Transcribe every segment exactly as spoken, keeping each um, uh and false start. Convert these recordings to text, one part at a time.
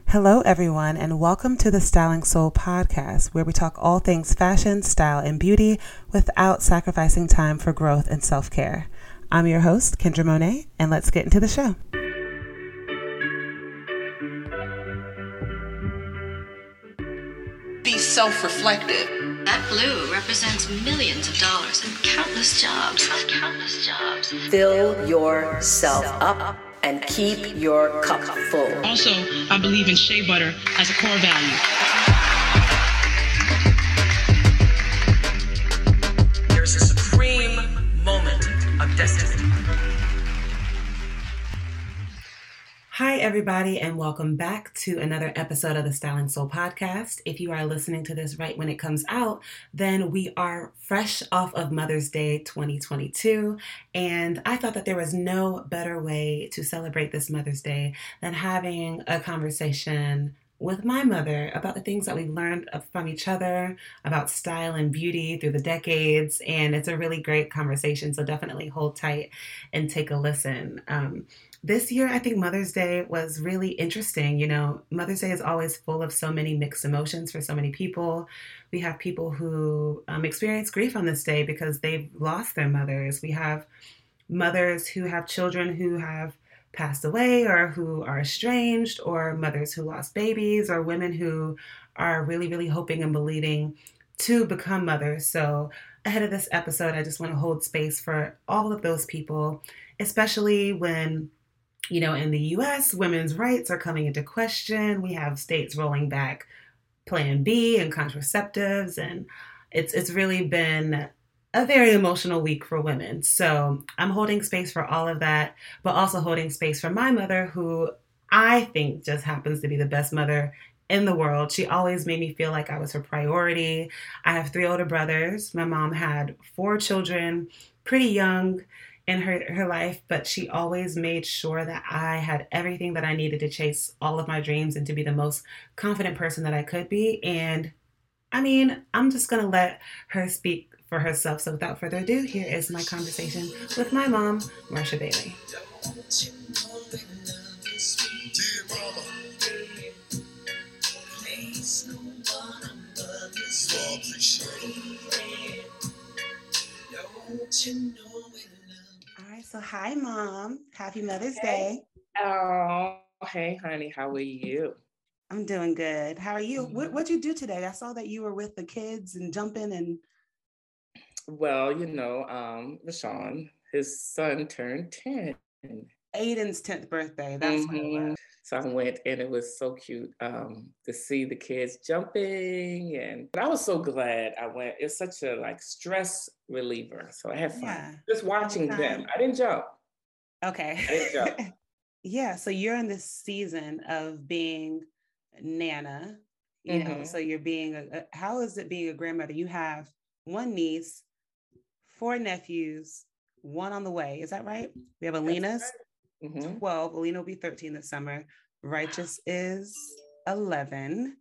Hello, everyone, and welcome to the Styling Soul podcast, where we talk all things fashion, style, and beauty without sacrificing time for growth and self-care. I'm your host, Kendra Monet, and let's get into the show. Be self-reflective. That blue represents millions of dollars and countless jobs. Countless jobs. Fill yourself up and keep your cup full. Also, I believe in shea butter as a core value. There's a supreme moment of destiny. Hi, everybody, and welcome back to another episode of the Styling Soul podcast. If you are listening to this right when it comes out, then we are fresh off of Mother's Day twenty twenty-two, and I thought that there was no better way to celebrate this Mother's Day than having a conversation with my mother about the things that we've learned from each other, about style and beauty through the decades, and it's a really great conversation, so definitely hold tight and take a listen. Um, This year, I think Mother's Day was really interesting. You know, Mother's Day is always full of so many mixed emotions for so many people. We have people who um, experience grief on this day because they've lost their mothers. We have mothers who have children who have passed away or who are estranged, or mothers who lost babies, or women who are really, really hoping and believing to become mothers. So ahead of this episode, I just want to hold space for all of those people, especially when, you know, in the U S, women's rights are coming into question. We have states rolling back Plan B and contraceptives, and it's it's really been a very emotional week for women. So I'm holding space for all of that, but also holding space for my mother, who I think just happens to be the best mother in the world. She always made me feel like I was her priority. I have three older brothers. My mom had four children, pretty young in her, her life, but she always made sure that I had everything that I needed to chase all of my dreams and to be the most confident person that I could be. And I mean, I'm just going to let her speak for herself. So without further ado, here is my conversation with my mom, Marsha Bailey. All right, so hi, Mom. Happy Mother's Day. Oh, hey, honey. How are you? I'm doing good. How are you? Mm-hmm. What, what'd you do today? I saw that you were with the kids and jumping and... Well, you know, um, Rashawn, his son turned ten. Aiden's tenth birthday. That's mm-hmm. what it was. So I went, and it was so cute um, to see the kids jumping, and but I was so glad I went. It's such a like stress reliever. So I had fun Yeah. just watching them. I didn't jump. Okay. I didn't jump. Yeah. So you're in this season of being Nana, you Mm-hmm. know, so you're being, a, a, how is it being a grandmother? You have one niece, four nephews, one on the way. Is that right? We have Alina's right. mm-hmm. twelve. Alina will be thirteen this summer. Righteous is eleven.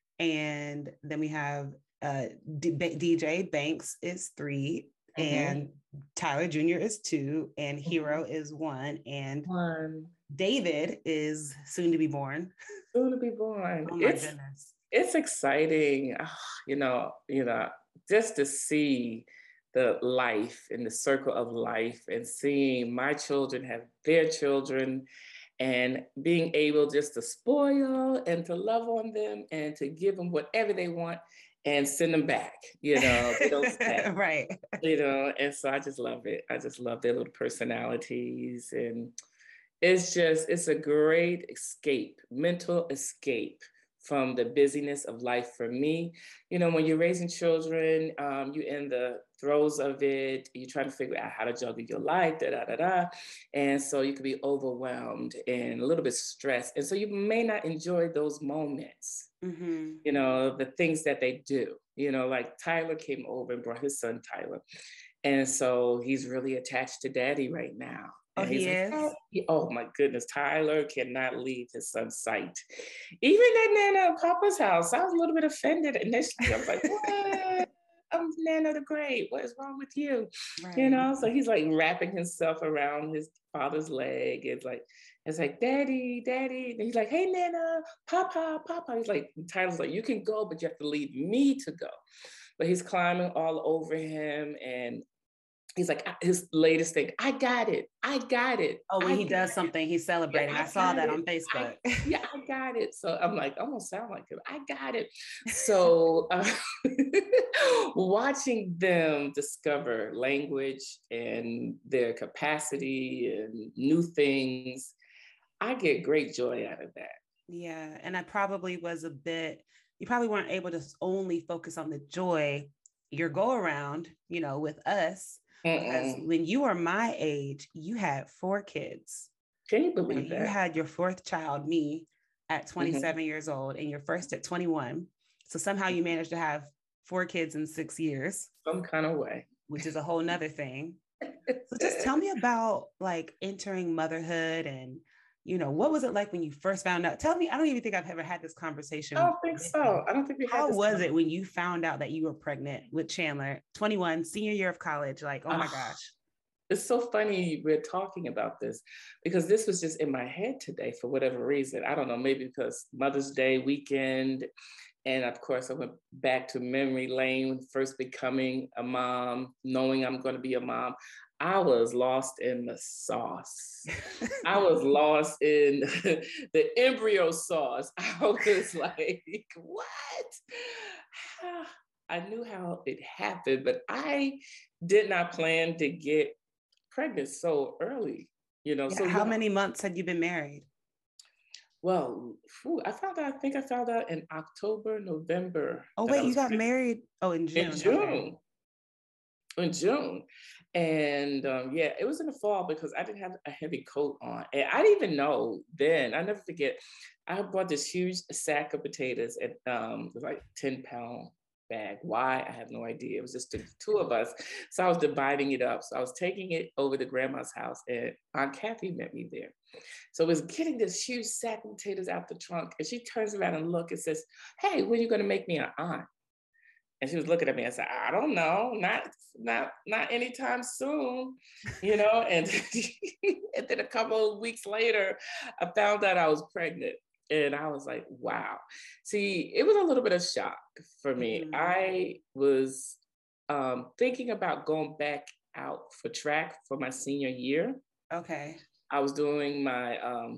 And then we have uh, D- D J Banks is three. Mm-hmm. And Tyler Junior is two. And Hero mm-hmm. is one. And one. David is soon to be born. Soon to be born. Oh my it's, goodness. It's exciting. Oh, you know, you know, just to see the life in the circle of life and seeing my children have their children and being able just to spoil and to love on them and to give them whatever they want and send them back, you know, they don't stay, right. You know, and so I just love it. I just love their little personalities, and it's just, it's a great escape, mental escape from the busyness of life for me. You know, when you're raising children, um, you're in the throes of it, you're trying to figure out how to juggle your life, da, da, da, da. And so you could be overwhelmed and a little bit stressed. And so you may not enjoy those moments, mm-hmm. you know, the things that they do, you know, like Tyler came over and brought his son, Tyler. And so he's really attached to daddy right now. Oh, and he like, is? oh, he, oh my goodness, Tyler cannot leave his son's sight. Even at Nana and Papa's house, I was a little bit offended initially. I was like, what? I'm Nana the Great. What is wrong with you? Right. You know, so he's like wrapping himself around his father's leg. It's like, It's like, Daddy, Daddy. And he's like, hey, Nana, Papa, Papa. He's like, Tyler's like, you can go, but you have to leave me to go. But he's climbing all over him. And he's like, his latest thing, I got it. I got it. Oh, when I he does something, he's celebrating. Yeah, I I saw that it. on Facebook. I, yeah, I got it. So I'm like, I don't sound like him. I got it. So uh, watching them discover language and their capacity and new things, I get great joy out of that. Yeah. And I probably was a bit, you probably weren't able to only focus on the joy, your go around, you know, with us. Mm-mm. Because when you were my age, you had four kids. Can you believe that? You had your fourth child, me, at twenty-seven mm-hmm. years old, and your first at twenty-one. So somehow you managed to have four kids in six years. Some kind of way. Which is a whole nother thing. So just tell me about like entering motherhood and, you know, what was it like when you first found out? Tell me, I don't even think I've ever had this conversation. I don't think so. You. I don't think we had How this was it when you found out that you were pregnant with Chandler, twenty-one, senior year of college? Like, oh my uh, gosh. It's so funny we're talking about this because this was just in my head today for whatever reason. I don't know, maybe because Mother's Day weekend. And of course, I went back to memory lane, first becoming a mom, knowing I'm going to be a mom. I was lost in the sauce. I was lost in the embryo sauce. I was like, what? I knew how it happened, but I did not plan to get pregnant so early, you know. Yeah, so how yeah. many months had you been married? Well, whew, I found out, I think I found out in October, November. Oh, wait, you got pretty, married? Oh, in June. In June. Okay. In June. And um, yeah, it was in the fall because I didn't have a heavy coat on. And I didn't even know then, I never forget, I bought this huge sack of potatoes and um, it was like ten pound bag. Why? I have no idea. It was just the two of us. So I was dividing it up. So I was taking it over to grandma's house and Aunt Kathy met me there. So I was getting this huge sack of potatoes out the trunk and she turns around and looks and says, hey, when are you going to make me an aunt? And she was looking at me and said, I don't know, not, not, not anytime soon, you know? And, and then a couple of weeks later, I found out I was pregnant. And I was like, wow. See, it was a little bit of shock for me. Mm-hmm. I was um, thinking about going back out for track for my senior year. Okay. I was doing my um,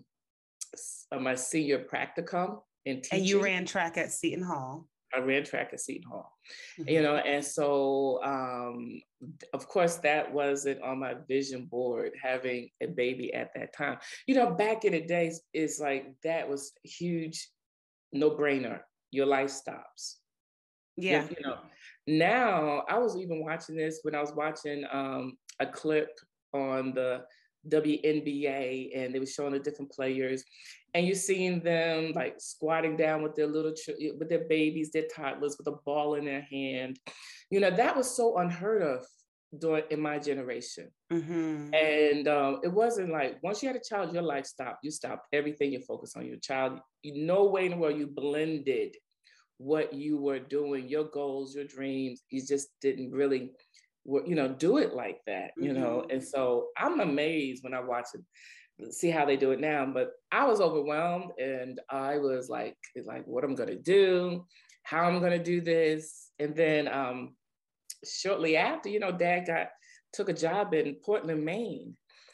my senior practicum in teaching. And you ran track at Seton Hall. I ran track at Seton Hall, mm-hmm. you know, and so, um, of course, that wasn't on my vision board, having a baby at that time. You know, back in the days, it's like, that was a huge no-brainer. Your life stops. Yeah. You, you know, now, I was even watching this when I was watching um, a clip on the W N B A and they were showing the different players and you're seeing them like squatting down with their little, with their babies, their toddlers with a ball in their hand. You know, that was so unheard of during in my generation. Mm-hmm. And um, it wasn't like, once you had a child, your life stopped. You stopped everything, you focused on your child. You, no way in the world you blended what you were doing, your goals, your dreams. You just didn't really you know, do it like that, you mm-hmm. know? And so I'm amazed when I watch it, see how they do it now, but I was overwhelmed and I was like, like what I'm gonna do, how I'm gonna do this. And then um, shortly after, you know, Dad got, took a job in Portland, Maine.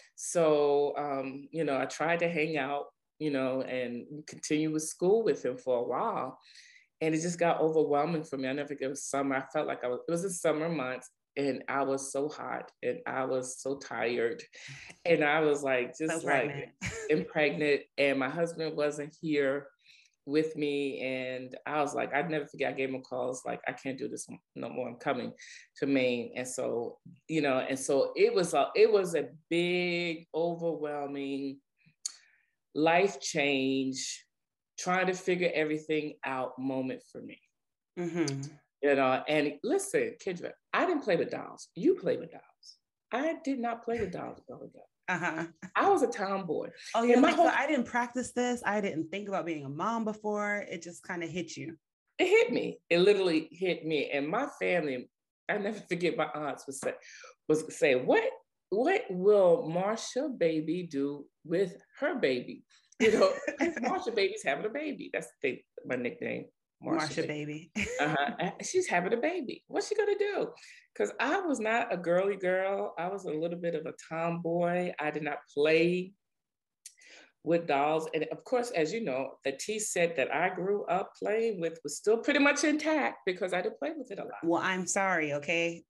So, um, you know, I tried to hang out, you know, and continue with school with him for a while. And it just got overwhelming for me. I never forget, it was summer. I felt like I was, it was the summer months. And I was so hot and I was so tired. And I was like, just so like pregnant. and pregnant. And my husband wasn't here with me. And I was like, I'd never forget, I gave him a call. It's like, I can't do this no more. I'm coming to Maine. And so, you know, and so it was a, it was a big, overwhelming life change, trying to figure everything out moment for me. Mm-hmm. You know, and listen, Kendra, I didn't play with dolls. You play with dolls. I did not play with dolls growing up. Uh-huh. I was a tomboy. Oh, yeah. Like, whole- so I didn't practice this. I didn't think about being a mom before. It just kind of hit you. It hit me. It literally hit me. And my family, I never forget my aunts would say, was say, what, what will Marsha baby do with her baby? You know, Marsha baby's having a baby. That's the, my nickname. Marsha, Marsha baby. baby. uh-huh. She's having a baby. What's she gonna do? Because I was not a girly girl. I was a little bit of a tomboy. I did not play with dolls. And of course, as you know, the tea set that I grew up playing with was still pretty much intact because I did play with it a lot. Well, I'm sorry, okay?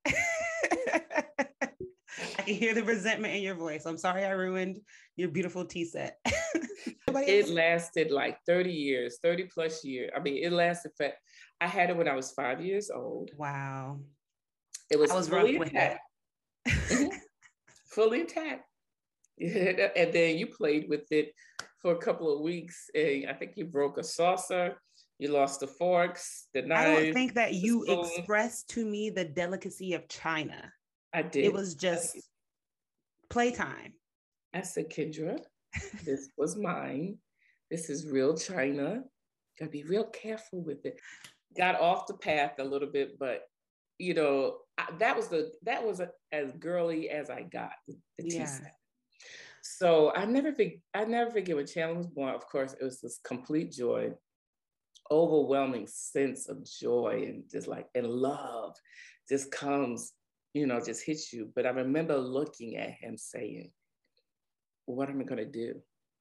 I can hear the resentment in your voice. I'm sorry I ruined your beautiful tea set. It lasted like thirty years, thirty plus years. I mean, it lasted for, I had it when I was five years old. Wow. It was, I was fully rough intact. With it. Mm-hmm. Fully intact. And then you played with it for a couple of weeks. And I think you broke a saucer. You lost the forks, the knives. I don't think that you expressed to me the delicacy of China. I did. It was just playtime. I said, Kendra, this was mine. This is real China. Gotta be real careful with it. Got off the path a little bit, but you know, I, that was the that was a, as girly as I got. The, the yeah. T-set. So I never think I never forget when Chandler was born. Of course, it was this complete joy, overwhelming sense of joy and just like and love just comes, you know, just hits you. But I remember looking at him saying, what am I gonna do?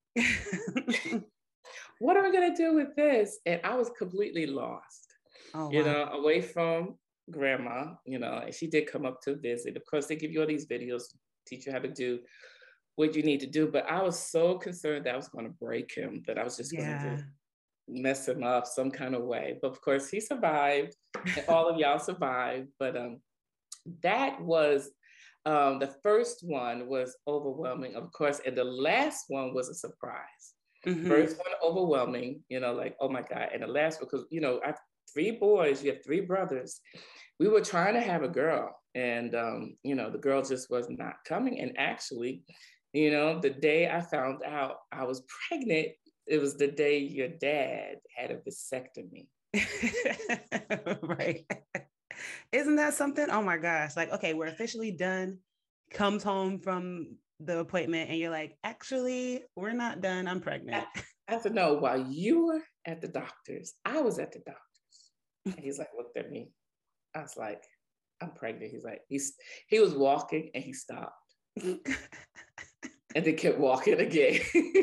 What am I gonna do with this? And I was completely lost, oh, you wow. know, away from grandma, you know, and she did come up to visit. Of course, they give you all these videos, teach you how to do what you need to do. But I was so concerned that I was gonna break him, that I was just yeah. gonna mess him up some kind of way. But of course, he survived, and all of y'all survived. But um, that was Um, the first one was overwhelming, of course, and the last one was a surprise. Mm-hmm. First one overwhelming, you know, like, oh my God. And the last one, because, you know, I have three boys, you have three brothers. We were trying to have a girl, and, um, you know, the girl just was not coming. And actually, you know, the day I found out I was pregnant, it was the day your dad had a vasectomy. Right. Isn't that something? Oh my gosh. Like, okay, we're officially done. Comes home from the appointment and you're like, actually, we're not done. I'm pregnant. I, I have to know, while you were at the doctor's, I was at the doctor's. And he's like, looked at me. I was like, I'm pregnant. He's like, he's he was walking and he stopped. And then kept walking again.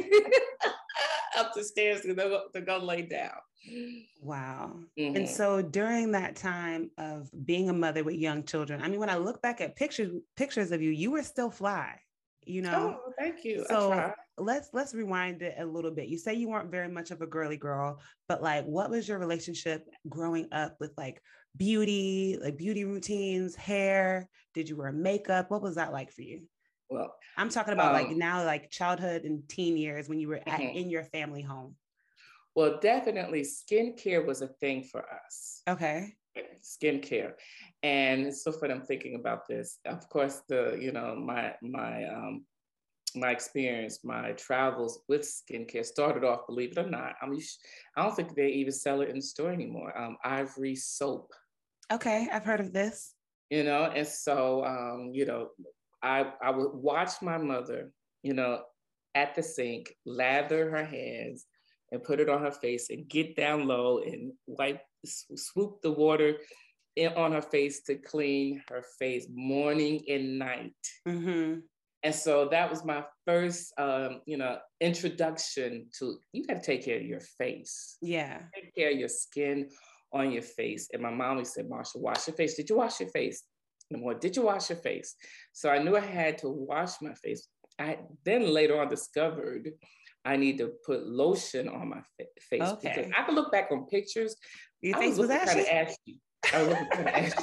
Up the stairs to go, to go lay down. Wow. Mm-hmm. And so during that time of being a mother with young children, I mean, when I look back at pictures pictures of you, you were still fly, you know? Oh, thank you. So let's let's rewind it a little bit. You say you weren't very much of a girly girl, but like, what was your relationship growing up with like beauty, like beauty routines, hair? Did you wear makeup? What was that like for you? Well, I'm talking about um, like now, like childhood and teen years when you were at, mm-hmm. in your family home. Well, definitely skincare was a thing for us. Okay. Skincare. And so for them thinking about this, of course, the, you know, my, my, um, my experience, my travels with skincare started off, believe it or not, I mean, I don't think they even sell it in the store anymore. Um, Ivory soap. Okay. I've heard of this. You know, and so, um, you know, I, I would watch my mother, you know, at the sink, lather her hands and put it on her face and get down low and wipe, swoop the water in, on her face to clean her face morning and night. Mm-hmm. And so that was my first, um, you know, introduction to, you got to take care of your face. Yeah. Take care of your skin on your face. And my mom always said, Marsha, wash your face. Did you wash your face? And more, did you wash your face? So I knew I had to wash my face. I then later on discovered I need to put lotion on my fa- face. Okay. Because I can look back on pictures. Your I face was, was ashy? Kind of ashy. I was looking kind of ashy.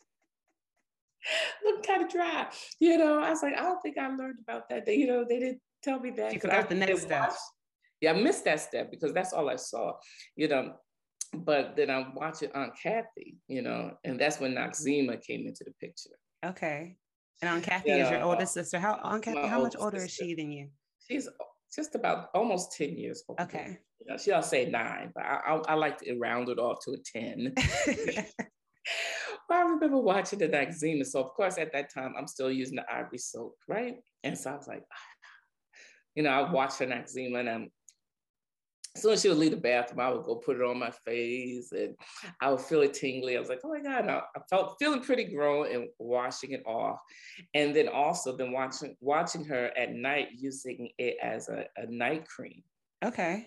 Looking kind of dry. You know, I was like, I don't think I learned about that. They, you know, they didn't tell me that. You forgot I, the next step. Watch. Yeah, I missed that step because that's all I saw. You know, but then I'm watching Aunt Kathy, you know, and that's when Noxzema came into the picture. Okay. And Aunt Kathy yeah, is your older sister. How Aunt Kathy, how much older sister. Is she than you? She's just about almost ten years old. Okay. You know, she'll say nine, but I, I, I like to round it off to a ten. Well, I remember watching the Noxzema. So of course, at that time, I'm still using the Ivory soap, right? And so I was like, you know, I watched the Noxzema, and I'm, as soon as she would leave the bathroom, I would go put it on my face, and I would feel it tingly. I was like, oh my God, I, I felt feeling pretty grown and washing it off. And then also been watching watching her at night using it as a, a night cream. Okay.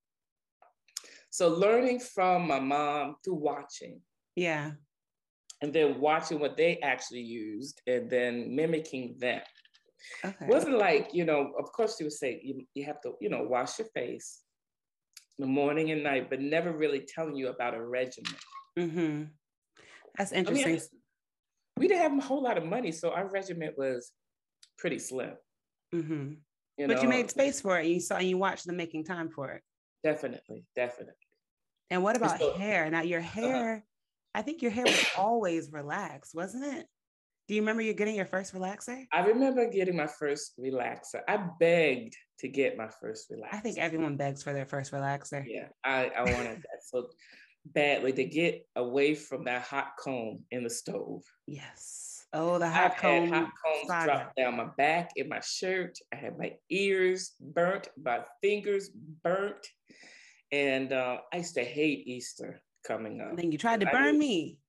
So learning from my mom through watching. Yeah. And then watching what they actually used and then mimicking them. Okay. It wasn't like, you know, of course she would say, you, you have to, you know, wash your face in the morning and night, but never really telling you about a regimen. Mm-hmm. That's interesting. I mean, we didn't have a whole lot of money, so our regimen was pretty slim. Mm-hmm. You but know? You made space for it. You saw and you watched them making time for it. Definitely, definitely. And what about so, hair? Now your hair, uh-huh. I think your hair was always relaxed, wasn't it? Do you remember you getting your first relaxer? I remember getting my first relaxer. I begged to get my first relaxer. I think everyone begs for their first relaxer. Yeah, I, I wanted that so badly to get away from that hot comb in the stove. Yes. Oh, the hot I've comb. had hot combs saga. Drop down my back, in my shirt. I had my ears burnt, my fingers burnt. And uh, I used to hate Easter coming up. And then you tried to burn I, me.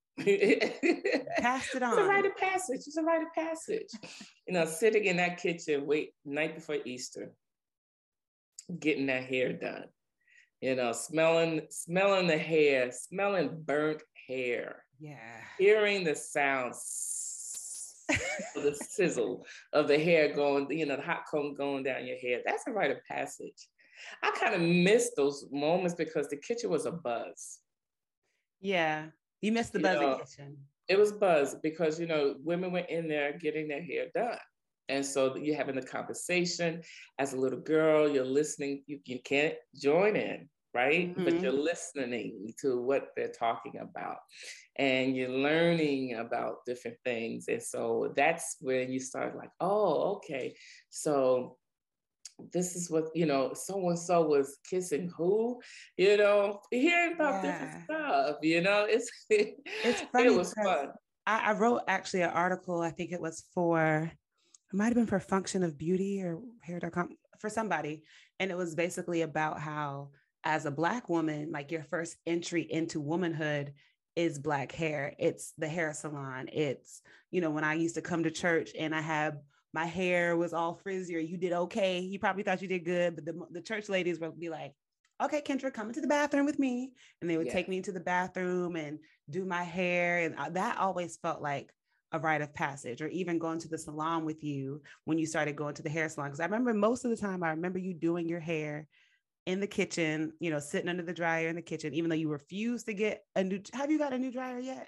Passed it on. It's a rite of passage. It's a rite of passage. You know, sitting in that kitchen, wait, night before Easter, getting that hair done. You know, smelling, smelling the hair, smelling burnt hair. Yeah. Hearing the sounds, the sizzle of the hair going, you know, the hot comb going down your hair. That's a rite of passage. I kind of missed those moments because the kitchen was a buzz. Yeah. You missed the buzz in the kitchen. It was buzz because, you know, women were in there getting their hair done. And so you're having the conversation as a little girl, you're listening, you, you can't join in, right? Mm-hmm. But you're listening to what they're talking about and you're learning about different things. And so that's when you start like, oh, okay. So this is what, you know, so-and-so was kissing who, you know, hearing about yeah. different stuff, you know, it's, it's funny. It was fun. I, I wrote actually an article, I think it was for, it might've been for Function of Beauty or hair dot com for somebody. And it was basically about how as a Black woman, like your first entry into womanhood is Black hair. It's the hair salon. It's, you know, when I used to come to church and I had my hair was all frizzy, or you did okay. You probably thought you did good, but the, the church ladies would be like, okay, Kendra, come into the bathroom with me. And they would yeah. take me into the bathroom and do my hair. And that always felt like a rite of passage, or even going to the salon with you when you started going to the hair salon. Because I remember most of the time, I remember you doing your hair in the kitchen, you know, sitting under the dryer in the kitchen, even though you refused to get a new, have you got a new dryer yet?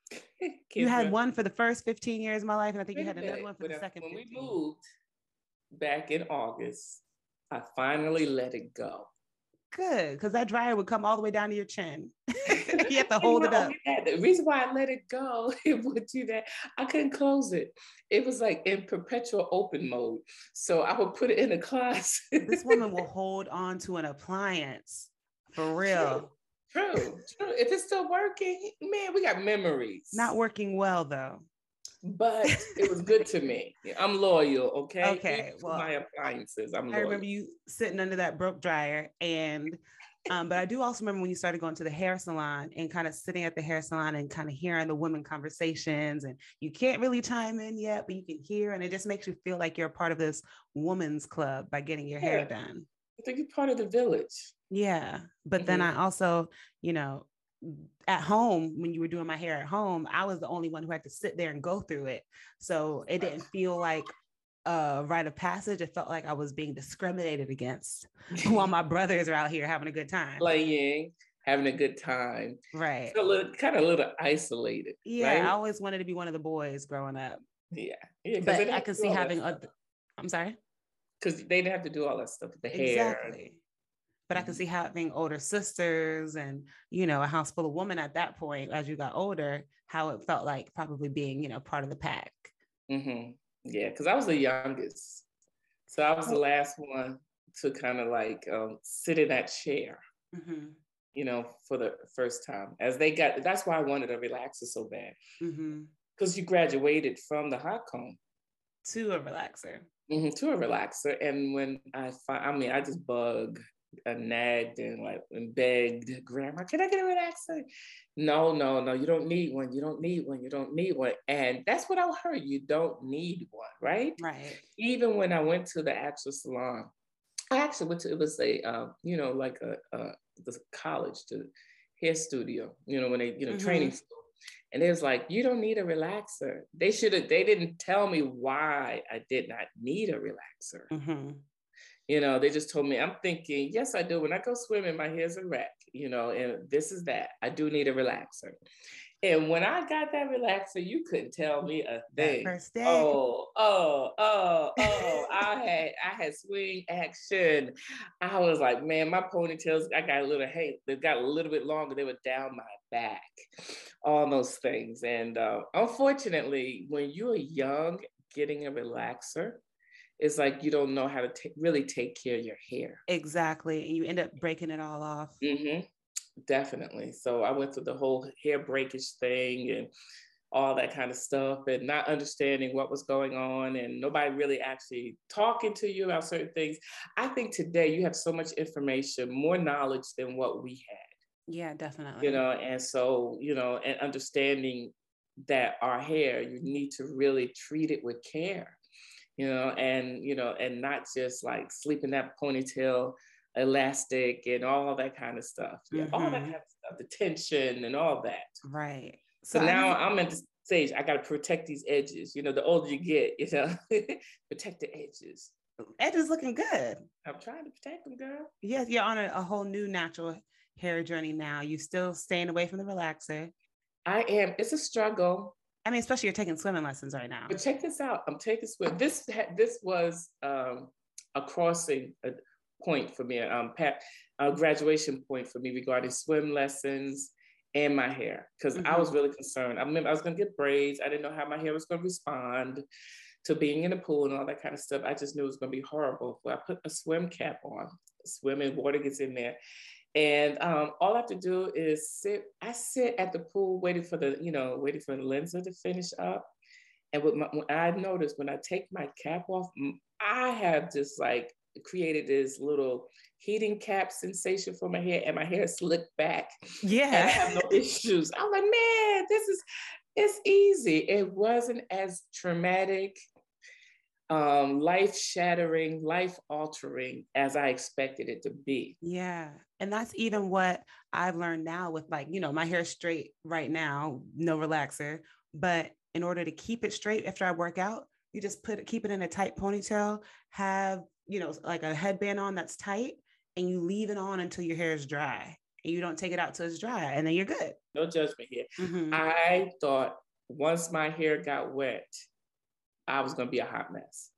You had one for the first fifteen years of my life, and I think you had another one for when the second. When fifteen. We moved back in August, I finally let it go. Good, because that dryer would come all the way down to your chin. You have to hold it up. That, the reason why I let it go, it would do that. I couldn't close it. It was like in perpetual open mode. So I would put it in a closet. This woman will hold on to an appliance for real. True. True, true. If it's still working, man, we got memories. Not working well though. But it was good to me. I'm loyal, okay? Okay. Even well, my appliances, I'm loyal. I remember you sitting under that broke dryer, and um, but I do also remember when you started going to the hair salon and kind of sitting at the hair salon and kind of hearing the women conversations, and you can't really chime in yet, but you can hear, and it just makes you feel like you're a part of this women's club by getting your yeah. hair done. I think you're part of the village. Yeah. But mm-hmm. then I also, you know, at home, when you were doing my hair at home, I was the only one who had to sit there and go through it. So it didn't feel like a rite of passage. It felt like I was being discriminated against while my brothers are out here having a good time. Playing, having a good time. Right. So a little, kind of a little isolated. Yeah. Right? I always wanted to be one of the boys growing up. Yeah. yeah but I can see having other, I'm sorry? Because they didn't have to do all that stuff with the exactly. hair. Exactly. But I can see having older sisters and, you know, a house full of women at that point, as you got older, how it felt like probably being, you know, part of the pack. Mm-hmm. Yeah, because I was the youngest. So I was the last one to kind of like um, sit in that chair. Mm-hmm. you know, for the first time. As they got, that's why I wanted a relaxer so bad. Mm-hmm. Because you graduated from the hot comb to a relaxer. Mm-hmm, to a relaxer. And when I find, I mean, I just bug, I nagged and like and begged, Grandma, can I get a relaxer? No, no, no, you don't need one. You don't need one. You don't need one. And that's what I heard. You don't need one, right? Right. Even when I went to the actual salon, I actually went to, it was a, uh, you know, like a, a the college, the hair studio, you know, when they, you know, mm-hmm. training school. And it was like, you don't need a relaxer. They should have, they didn't tell me why I did not need a relaxer. Mm-hmm. You know, they just told me, I'm thinking, yes, I do. When I go swimming, my hair's a wreck, you know, and this is that. I do need a relaxer. And when I got that relaxer, you couldn't tell me a thing. That first day. Oh, oh, oh, oh, I had, I had swing action. I was like, man, my ponytails, I got a little, hey, they got a little bit longer. They were down my back, all those things. And uh, unfortunately, when you're young, getting a relaxer, it's like you don't know how to t- really take care of your hair. Exactly. And you end up breaking it all off. Mm-hmm. Definitely. So I went through the whole hair breakage thing and all that kind of stuff and not understanding what was going on and nobody really actually talking to you about certain things. I think today you have so much information, more knowledge than what we had. Yeah, definitely. You know, and so, you know, and understanding that our hair, you need to really treat it with care. You know, and, you know, and not just like sleeping that ponytail elastic and all that kind of stuff. Yeah, mm-hmm. all that kind of stuff, the tension and all that. Right. So, so now I'm, I'm at the stage, I got to protect these edges. You know, the older you get, you know, protect the edges. Edges looking good. I'm trying to protect them, girl. Yes, you're on a, a whole new natural hair journey now. You still staying away from the relaxer. I am. It's a struggle. I mean, especially you're taking swimming lessons right now. But check this out. I'm taking swim. This this was um, a crossing a point for me, um, Pat, a graduation point for me regarding swim lessons and my hair, because mm-hmm. I was really concerned. I remember I was going to get braids. I didn't know how my hair was going to respond to being in the pool and all that kind of stuff. I just knew it was going to be horrible. So I put a swim cap on. Swimming, water gets in there. And um, all I have to do is sit, I sit at the pool waiting for the, you know, waiting for the lenser to finish up. And with my, when I noticed when I take my cap off, I have just like created this little heating cap sensation for my hair and my hair slicked back. Yeah. And I have no issues. I'm like, man, this is, it's easy. It wasn't as traumatic, um, life-shattering, life-altering as I expected it to be. Yeah. And that's even what I've learned now with, like, you know, my hair straight right now, no relaxer, but in order to keep it straight after I work out, you just put it, keep it in a tight ponytail, have, you know, like a headband on that's tight, and you leave it on until your hair is dry, and you don't take it out till it's dry, and then you're good. No judgment here. Mm-hmm. I thought once my hair got wet, I was going to be a hot mess.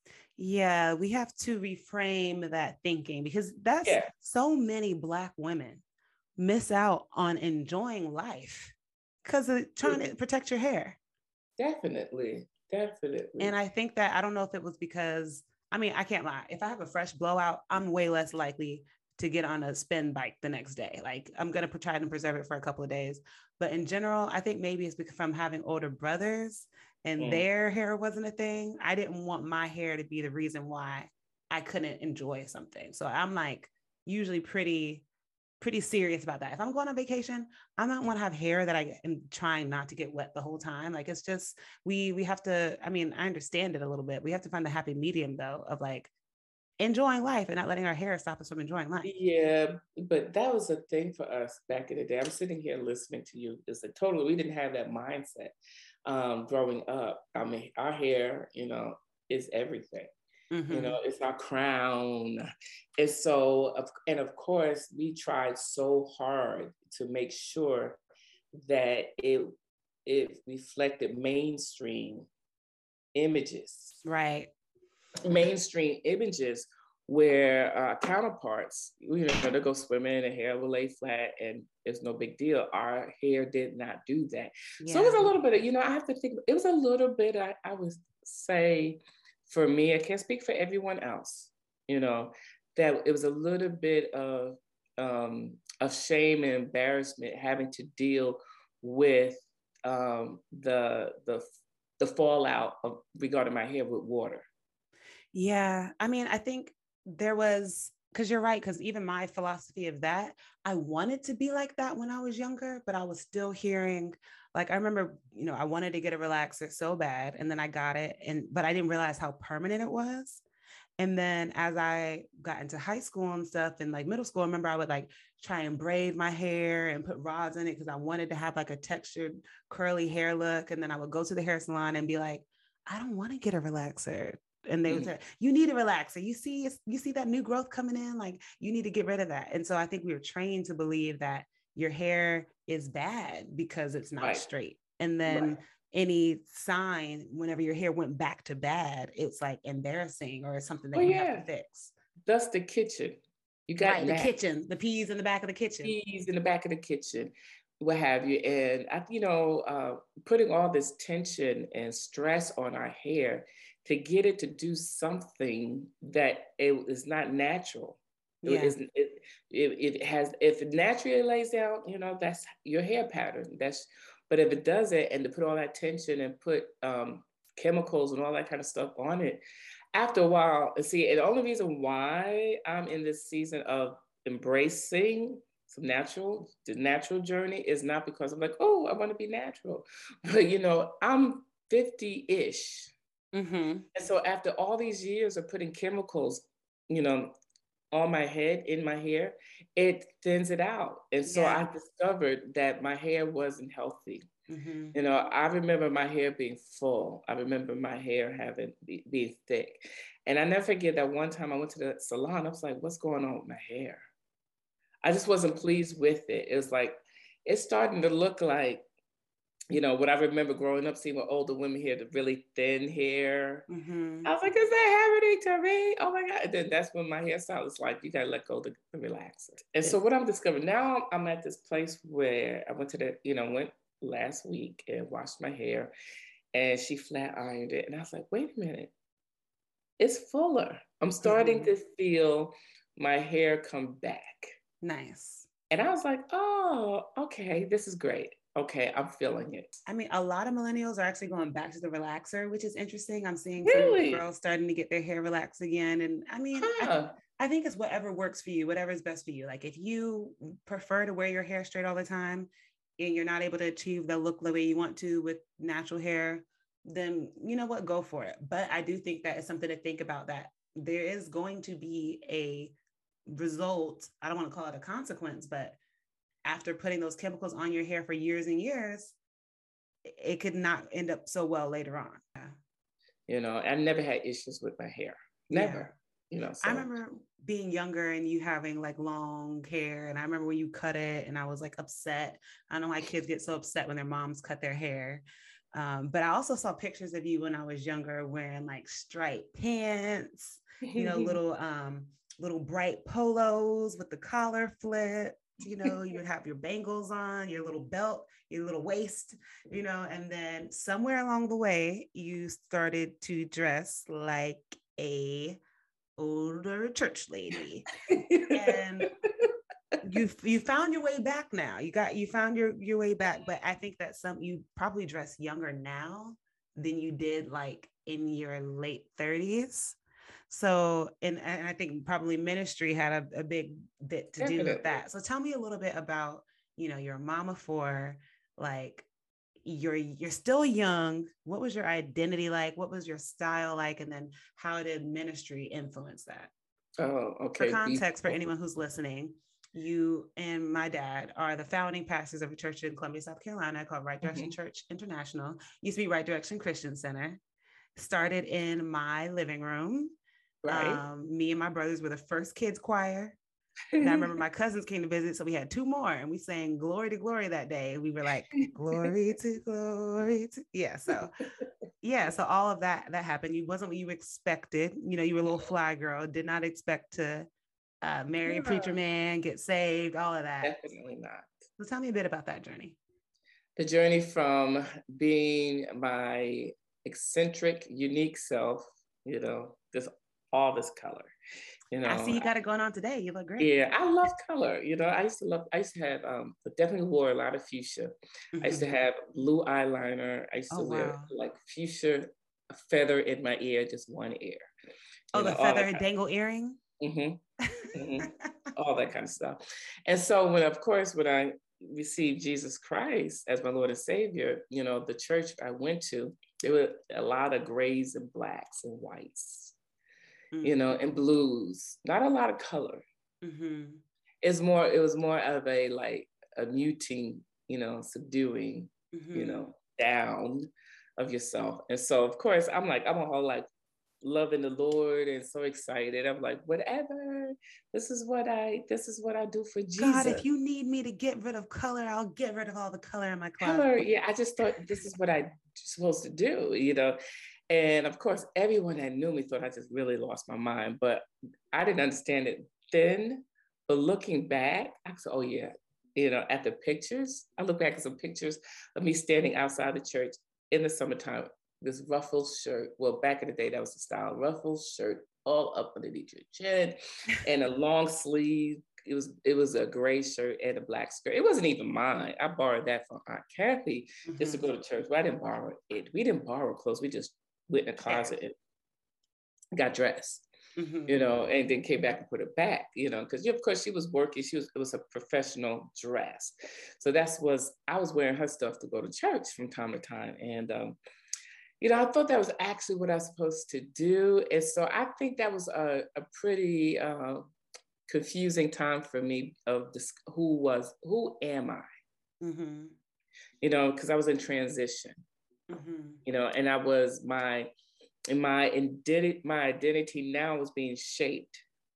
Yeah, we have to reframe that thinking, because that's yeah. so many Black women miss out on enjoying life because of trying to protect your hair. Definitely, definitely. And I think that, I don't know if it was because, I mean, I can't lie. If I have a fresh blowout, I'm way less likely to get on a spin bike the next day. Like, I'm going to try and preserve it for a couple of days. But in general, I think maybe it's because I'm having older brothers and mm. their hair wasn't a thing. I didn't want my hair to be the reason why I couldn't enjoy something. So I'm like usually pretty, pretty serious about that. If I'm going on vacation, I don't want to have hair that I am trying not to get wet the whole time. Like, it's just, we, we have to, I mean, I understand it a little bit. We have to find the happy medium though, of like enjoying life and not letting our hair stop us from enjoying life. Yeah, but that was a thing for us back in the day. I'm sitting here listening to you. It's a totally, we didn't have that mindset um, growing up. I mean, our hair, you know, is everything. Mm-hmm. You know, it's our crown. And so, and of course, we tried so hard to make sure that it, it reflected mainstream images. Right. Mainstream images where uh, counterparts, you know, they go swimming, the hair will lay flat and it's no big deal. Our hair did not do that. Yeah. So it was a little bit of, you know, I have to think, it was a little bit, I, I would say for me, I can't speak for everyone else, you know, that it was a little bit of um, of shame and embarrassment having to deal with um, the the the fallout of regarding my hair with water. Yeah, I mean, I think there was, because you're right, because even my philosophy of that, I wanted to be like that when I was younger, but I was still hearing, like, I remember, you know, I wanted to get a relaxer so bad, and then I got it, and but I didn't realize how permanent it was. And then as I got into high school and stuff and like middle school, I remember I would like try and braid my hair and put rods in it because I wanted to have like a textured curly hair look. And then I would go to the hair salon and be like, I don't want to get a relaxer. And they would say, you need a relaxer. You see, you see that new growth coming in, like you need to get rid of that. And so I think we were trained to believe that your hair is bad because it's not Right. straight. And then Right. any sign whenever your hair went back to bad, it's like embarrassing or something that Oh, you yeah. have to fix. That's the kitchen. You got Right, the gnats, kitchen, the peas in the back of the kitchen. peas in the back of the kitchen, what have you. And I, you know, uh, putting all this tension and stress on our hair to get it to do something that it is not natural. It Yeah. isn't. It, it it has. If it naturally lays down, you know, that's your hair pattern. That's. But if it doesn't, and to put all that tension and put um, chemicals and all that kind of stuff on it, after a while, and see, and the only reason why I'm in this season of embracing some natural, the natural journey is not because I'm like, oh, I want to be natural, but you know, I'm fifty-ish. Mm-hmm. And so after all these years of putting chemicals, you know, on my head, in my hair, it thins it out. And so Yeah. I discovered that my hair wasn't healthy. Mm-hmm. You know, I remember my hair being full. I remember my hair having be, being thick. And I never forget that one time I went to the salon, I was like, what's going on with my hair? I just wasn't pleased with it. It was like, it's starting to look like, you know, what I remember growing up, seeing what older women here, the really thin hair. Mm-hmm. I was like, is that happening to me? Oh my God. And then that's when my hairstylist like, you gotta let go of the, the relaxer. And so what I'm discovering now, I'm at this place where I went to the, you know, went last week and washed my hair and she flat ironed it. And I was like, wait a minute, it's fuller. I'm starting Mm-hmm. to feel my hair come back. Nice. And I was like, oh, okay, this is great. Okay, I'm feeling it. I mean, a lot of millennials are actually going back to the relaxer, which is interesting. I'm seeing Really? some girls starting to get their hair relaxed again. And I mean, I, Huh. I think it's whatever works for you, whatever is best for you. Like if you prefer to wear your hair straight all the time and you're not able to achieve the look the way you want to with natural hair, then you know what, go for it. But I do think that it's something to think about, that there is going to be a result. I don't want to call it a consequence, but after putting those chemicals on your hair for years and years, it could not end up so well later on. Yeah. You know, I never had issues with my hair. Never. Yeah. You know, so. I remember being younger and you having like long hair, and I remember when you cut it and I was like upset. I know why kids get so upset when their moms cut their hair. Um, but I also saw pictures of you when I was younger wearing like striped pants, you know, little um, little bright polos with the collar flip. You know, you would have your bangles on, your little belt, your little waist, you know, and then somewhere along the way, you started to dress like a older church lady. And you you found your way back now. You got you found your, your way back. But I think that some you probably dress younger now than you did like in your late thirties. So, and, and I think probably ministry had a, a big bit to Definitely. do with that. So tell me a little bit about, you know, you're a mom of four, like you're, you're still young. What was your identity like? What was your style like? And then how did ministry influence that? Oh, okay. For context, for anyone who's listening, you and my dad are the founding pastors of a church in Columbia, South Carolina called Right Direction mm-hmm. Church International. Used to be Right Direction Christian Center. Started in my living room. Right. Um, me and my brothers were the first kids choir. And I remember my cousins came to visit, so we had two more, and we sang "Glory to Glory" that day. We were like, "Glory to glory to," yeah. So, yeah. So all of that that happened. You wasn't what you expected. You know, you were a little fly girl. Did not expect to uh, marry yeah. a preacher man, get saved, all of that. Definitely not. So tell me a bit about that journey. The journey from being my eccentric, unique self, you know, this all this color, You I see know, you got it going on today. You look great. yeah, I love color. You know, I used to love, I used to have, um, but definitely wore a lot of fuchsia. I used to Mhm. have blue eyeliner. I used Oh, to wear wow. like fuchsia, a feather in my ear, just one ear, Oh, you the know, all that feather kind dangle earring. of, hmm hmm all that kind of stuff. And so when, of course, when I received Jesus Christ as my Lord and Savior, you know, the church I went to, there were a lot of grays and blacks and whites, you know, and blues, not a lot of color. Mm-hmm. It's more, it was more of a like a muting, you know, subduing, Mm-hmm. you know, down of yourself. And so of course I'm like, I'm all like loving the Lord and so excited. I'm like, whatever, this is what I, this is what I do for Jesus. God, if you need me to get rid of color, I'll get rid of all the color in my closet. Color, yeah, I just thought this is what I'm supposed to do, you know. And of course, everyone that knew me thought I just really lost my mind, but I didn't understand it then. But looking back, I said, oh yeah, you know, at the pictures, I look back at some pictures of me standing outside the church in the summertime, this ruffled shirt. Well, back in the day, that was the style, ruffled shirt all up underneath your chin and a long sleeve. It was it was a gray shirt and a black skirt. It wasn't even mine. I borrowed that from Aunt Kathy mm-hmm. just to go to church. But I didn't borrow it. We didn't borrow clothes. We just went in the closet and got dressed, mm-hmm. you know, and then came back and put it back, you know, because of course she was working. She was it was a professional dress, so that's was I was wearing her stuff to go to church from time to time, and um, you know, I thought that was actually what I was supposed to do, and so I think that was a, a pretty uh, confusing time for me of this, who was who am I, mm-hmm. you know, because I was in transition, mm-hmm. you know, and I was my. And my identity, my identity now was being shaped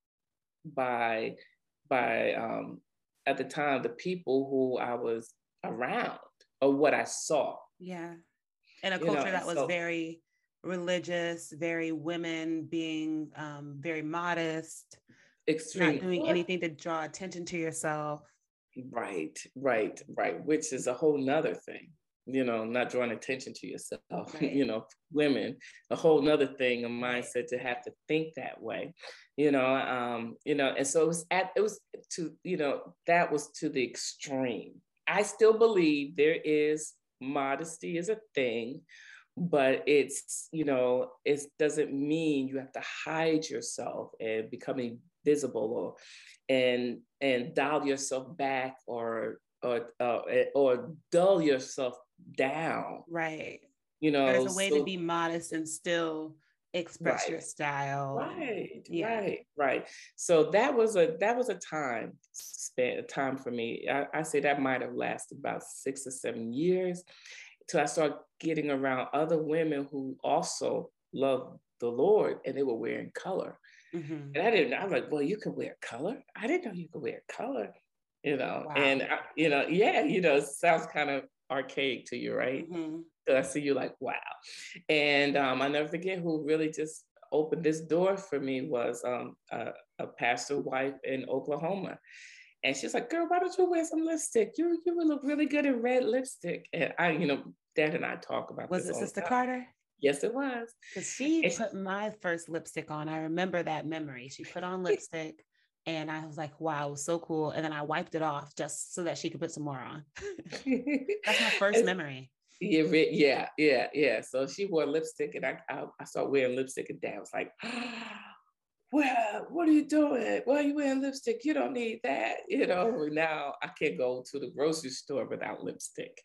by, by um, at the time, the people who I was around or what I saw. Yeah. And a you culture know, that was so, very religious, very women being um, very modest, extreme, not doing anything to draw attention to yourself. Right, right, right. Which is a whole nother thing. You know, not drawing attention to yourself, right. you know, women, a whole nother thing, a mindset to have to think that way, you know, um, you know, and so it was at, it was to, you know, that was to the extreme. I still believe there is modesty is a thing, but it's, you know, it doesn't mean you have to hide yourself and become invisible or, and, and dial yourself back or, or, uh, or dull yourself down. Right. You know, there's a way so, to be modest and still express right. your style. Right, yeah. right, right. So that was a that was a time span, a time for me. I, I say that might have lasted about six or seven years till I started getting around other women who also loved the Lord and they were wearing color. Mm-hmm. And I didn't, I was like, well, you can wear color? I didn't know you could wear color, you know, wow. and, I, you know, yeah, you know, it sounds kind of archaic to you, right? Mm-hmm. So I see you like, wow. And um, I'll never forget who really just opened this door for me was um, a, a pastor wife in Oklahoma. And she's like, girl, why don't you wear some lipstick? You you would look really good in red lipstick. And I, you know, Dad and I talk about was this. Was it Sister Carter? Yes, it was. Because she and put she, my first lipstick on. I remember that memory. She put on lipstick and I was like, wow, it was so cool. And then I wiped it off just so that she could put some more on. That's my first and, memory. Yeah, yeah, yeah, yeah. So she wore lipstick and I, I, I started wearing lipstick and Dad was like, well, what are you doing? Why are you wearing lipstick? You don't need that. You know, now I can't go to the grocery store without lipstick.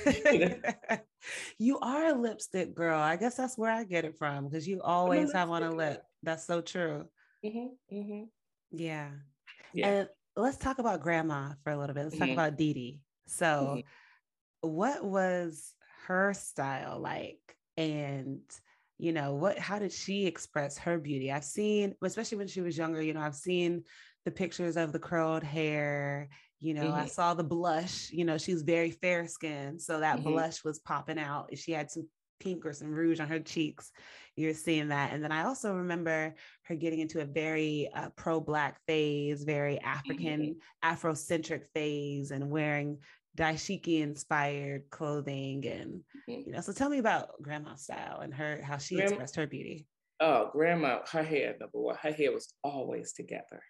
You are a lipstick girl. I guess that's where I get it from because you always have on a lip. That's so true. Mm-hmm, mm-hmm. Yeah. yeah. And let's talk about grandma for a little bit. Let's mm-hmm. talk about Dee Dee. So mm-hmm. what was her style like? And you know, what, how did she express her beauty? I've seen, especially when she was younger, you know, I've seen the pictures of the curled hair, you know, mm-hmm. I saw the blush, you know, she was very fair skinned. So that mm-hmm. blush was popping out. She had some pink or some rouge on her cheeks. You're seeing that. And then I also remember her getting into a very uh, pro-Black phase, very African, mm-hmm. Afrocentric phase and wearing Daishiki inspired clothing and you know, so tell me about grandma's style and her how she Grandma, expressed her beauty. Oh, grandma, her hair, number one, her hair was always together.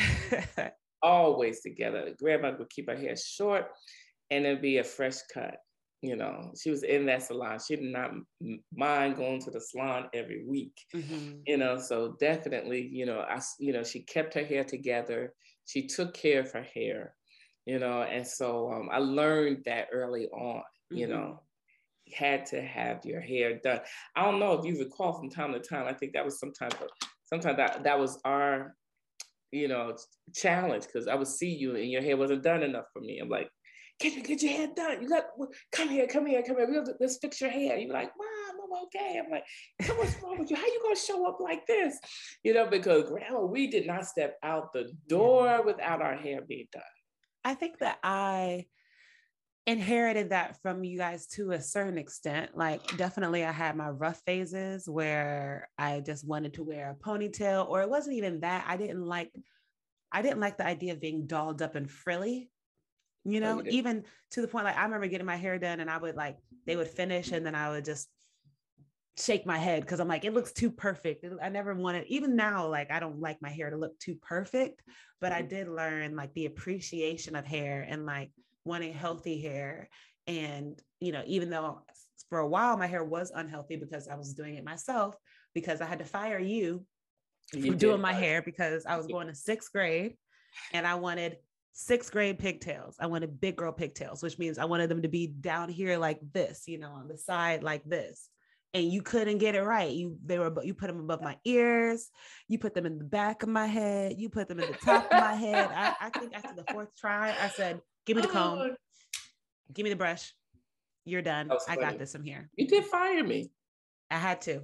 Always together. Grandma would keep her hair short and it'd be a fresh cut. You know, she was in that salon. She did not mind going to the salon every week. Mm-hmm. You know, so definitely, you know, I, you know, she kept her hair together. She took care of her hair, you know, and so um, I learned that early on, you mm-hmm. know, you had to have your hair done. I don't know if you recall from time to time, I think that was sometimes, sometimes that, that was our, you know, challenge, because I would see you and your hair wasn't done enough for me. I'm like, can you get your hair done? You got, come here, come here, come here. We'll, let's fix your hair. You're like, Mom, I'm okay. I'm like, what's wrong with you? How you gonna show up like this? You know, because grandma, we did not step out the door without our hair being done. I think that I inherited that from you guys to a certain extent. Like, definitely I had my rough phases where I just wanted to wear a ponytail, or it wasn't even that. I didn't like, I didn't like the idea of being dolled up and frilly, you know, oh, you even to the point, like I remember getting my hair done and I would like, they would finish and then I would just shake my head because I'm like, it looks too perfect. I never wanted, even now, like I don't like my hair to look too perfect, but I did learn like the appreciation of hair and like wanting healthy hair. And, you know, even though for a while my hair was unhealthy because I was doing it myself, because I had to fire you, you from doing my hair because I was going to sixth grade and I wanted sixth grade pigtails. I wanted big girl pigtails, which means I wanted them to be down here like this, you know, on the side like this. And you couldn't get it right. You they were you put them above my ears. You put them in the back of my head. You put them in the top of my head. I, I think after the fourth try, I said, "Give me the comb. Give me the brush. You're done. I got this from here." You did fire me. I had to.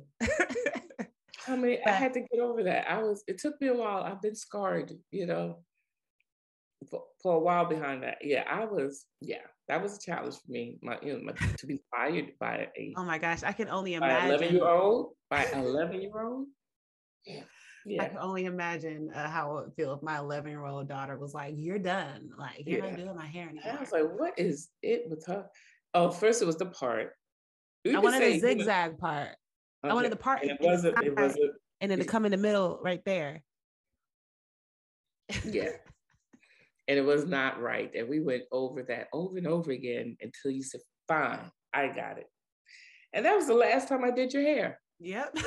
I mean, but I had to get over that. I was. It took me a while. I've been scarred, you know, for, for a while behind that. Yeah, I was. Yeah. That was a challenge for me, my, you know, my, to be fired by a oh my gosh, I can only imagine eleven year old by eleven year old. Yeah, yeah. I can only imagine uh, how it would feel if my eleven year old daughter was like, "You're done, like you're yeah. not doing my hair anymore." And I was like, "What is it with her?" Oh, first it was the part. I wanted say, a zigzag you know, part. Okay. I wanted the part, and it wasn't. It wasn't, and then to come in the middle right there. Yeah. And it was not right. And we went over that over and over again until you said, fine, I got it. And that was the last time I did your hair. Yep.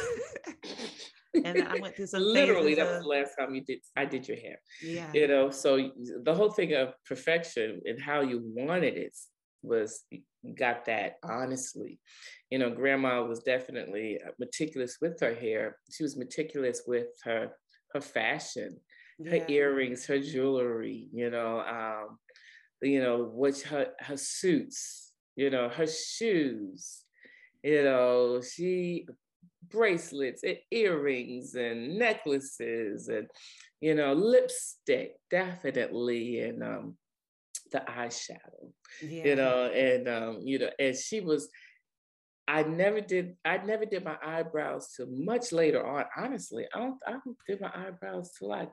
And then I went through some literally that of... was the last time you did I did your hair. Yeah. You know, so the whole thing of perfection and how you wanted it was got that honestly. You know, grandma was definitely meticulous with her hair. She was meticulous with her her fashion. Her yeah. earrings, her jewelry, you know, um, you know, which her her suits, you know, her shoes, you know, she bracelets and earrings and necklaces and, you know, lipstick, definitely, and um, the eyeshadow, yeah. you know, and um, you know, and she was. I never did. I never did my eyebrows till much later on. Honestly, I don't. I don't did my eyebrows till like.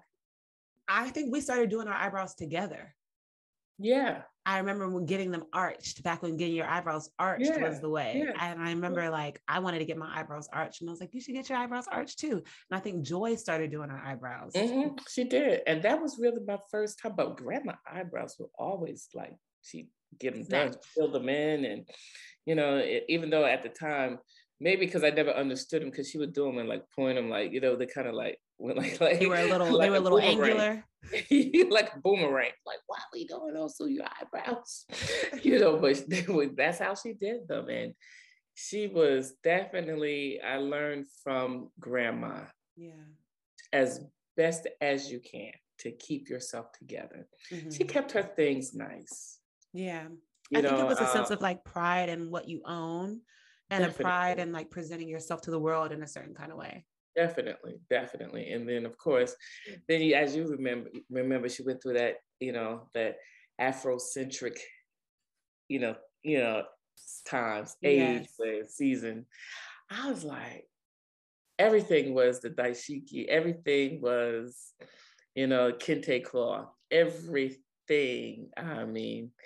I think we started doing our eyebrows together. Yeah. I remember when getting them arched, back when getting your eyebrows arched yeah. was the way. Yeah. And I remember yeah. like, I wanted to get my eyebrows arched and I was like, you should get your eyebrows arched too. And I think Joy started doing her eyebrows. Mm-hmm. She did. And that was really my first time, but grandma eyebrows were always like, she get them done, fill them in. And, you know, it, even though at the time, maybe because I never understood them, because she would do them and like point them like, you know, they kind of like, like, like they were a little, like they were a little angular. Like a boomerang. Like, why are we doing those to your eyebrows? You know, but they were, that's how she did them. And she was definitely, I learned from grandma. Yeah. As best as you can to keep yourself together. Mm-hmm. She kept her things nice. Yeah. You I know, think it was a uh, sense of like pride in what you own. And definitely. A pride in like presenting yourself to the world in a certain kind of way. Definitely, definitely. And then of course, then you, as you remember, remember she went through that, you know, that Afrocentric, you know, you know, times, age, yes. season. I was like, everything was the dashiki, everything was, you know, kente cloth, everything. I mean,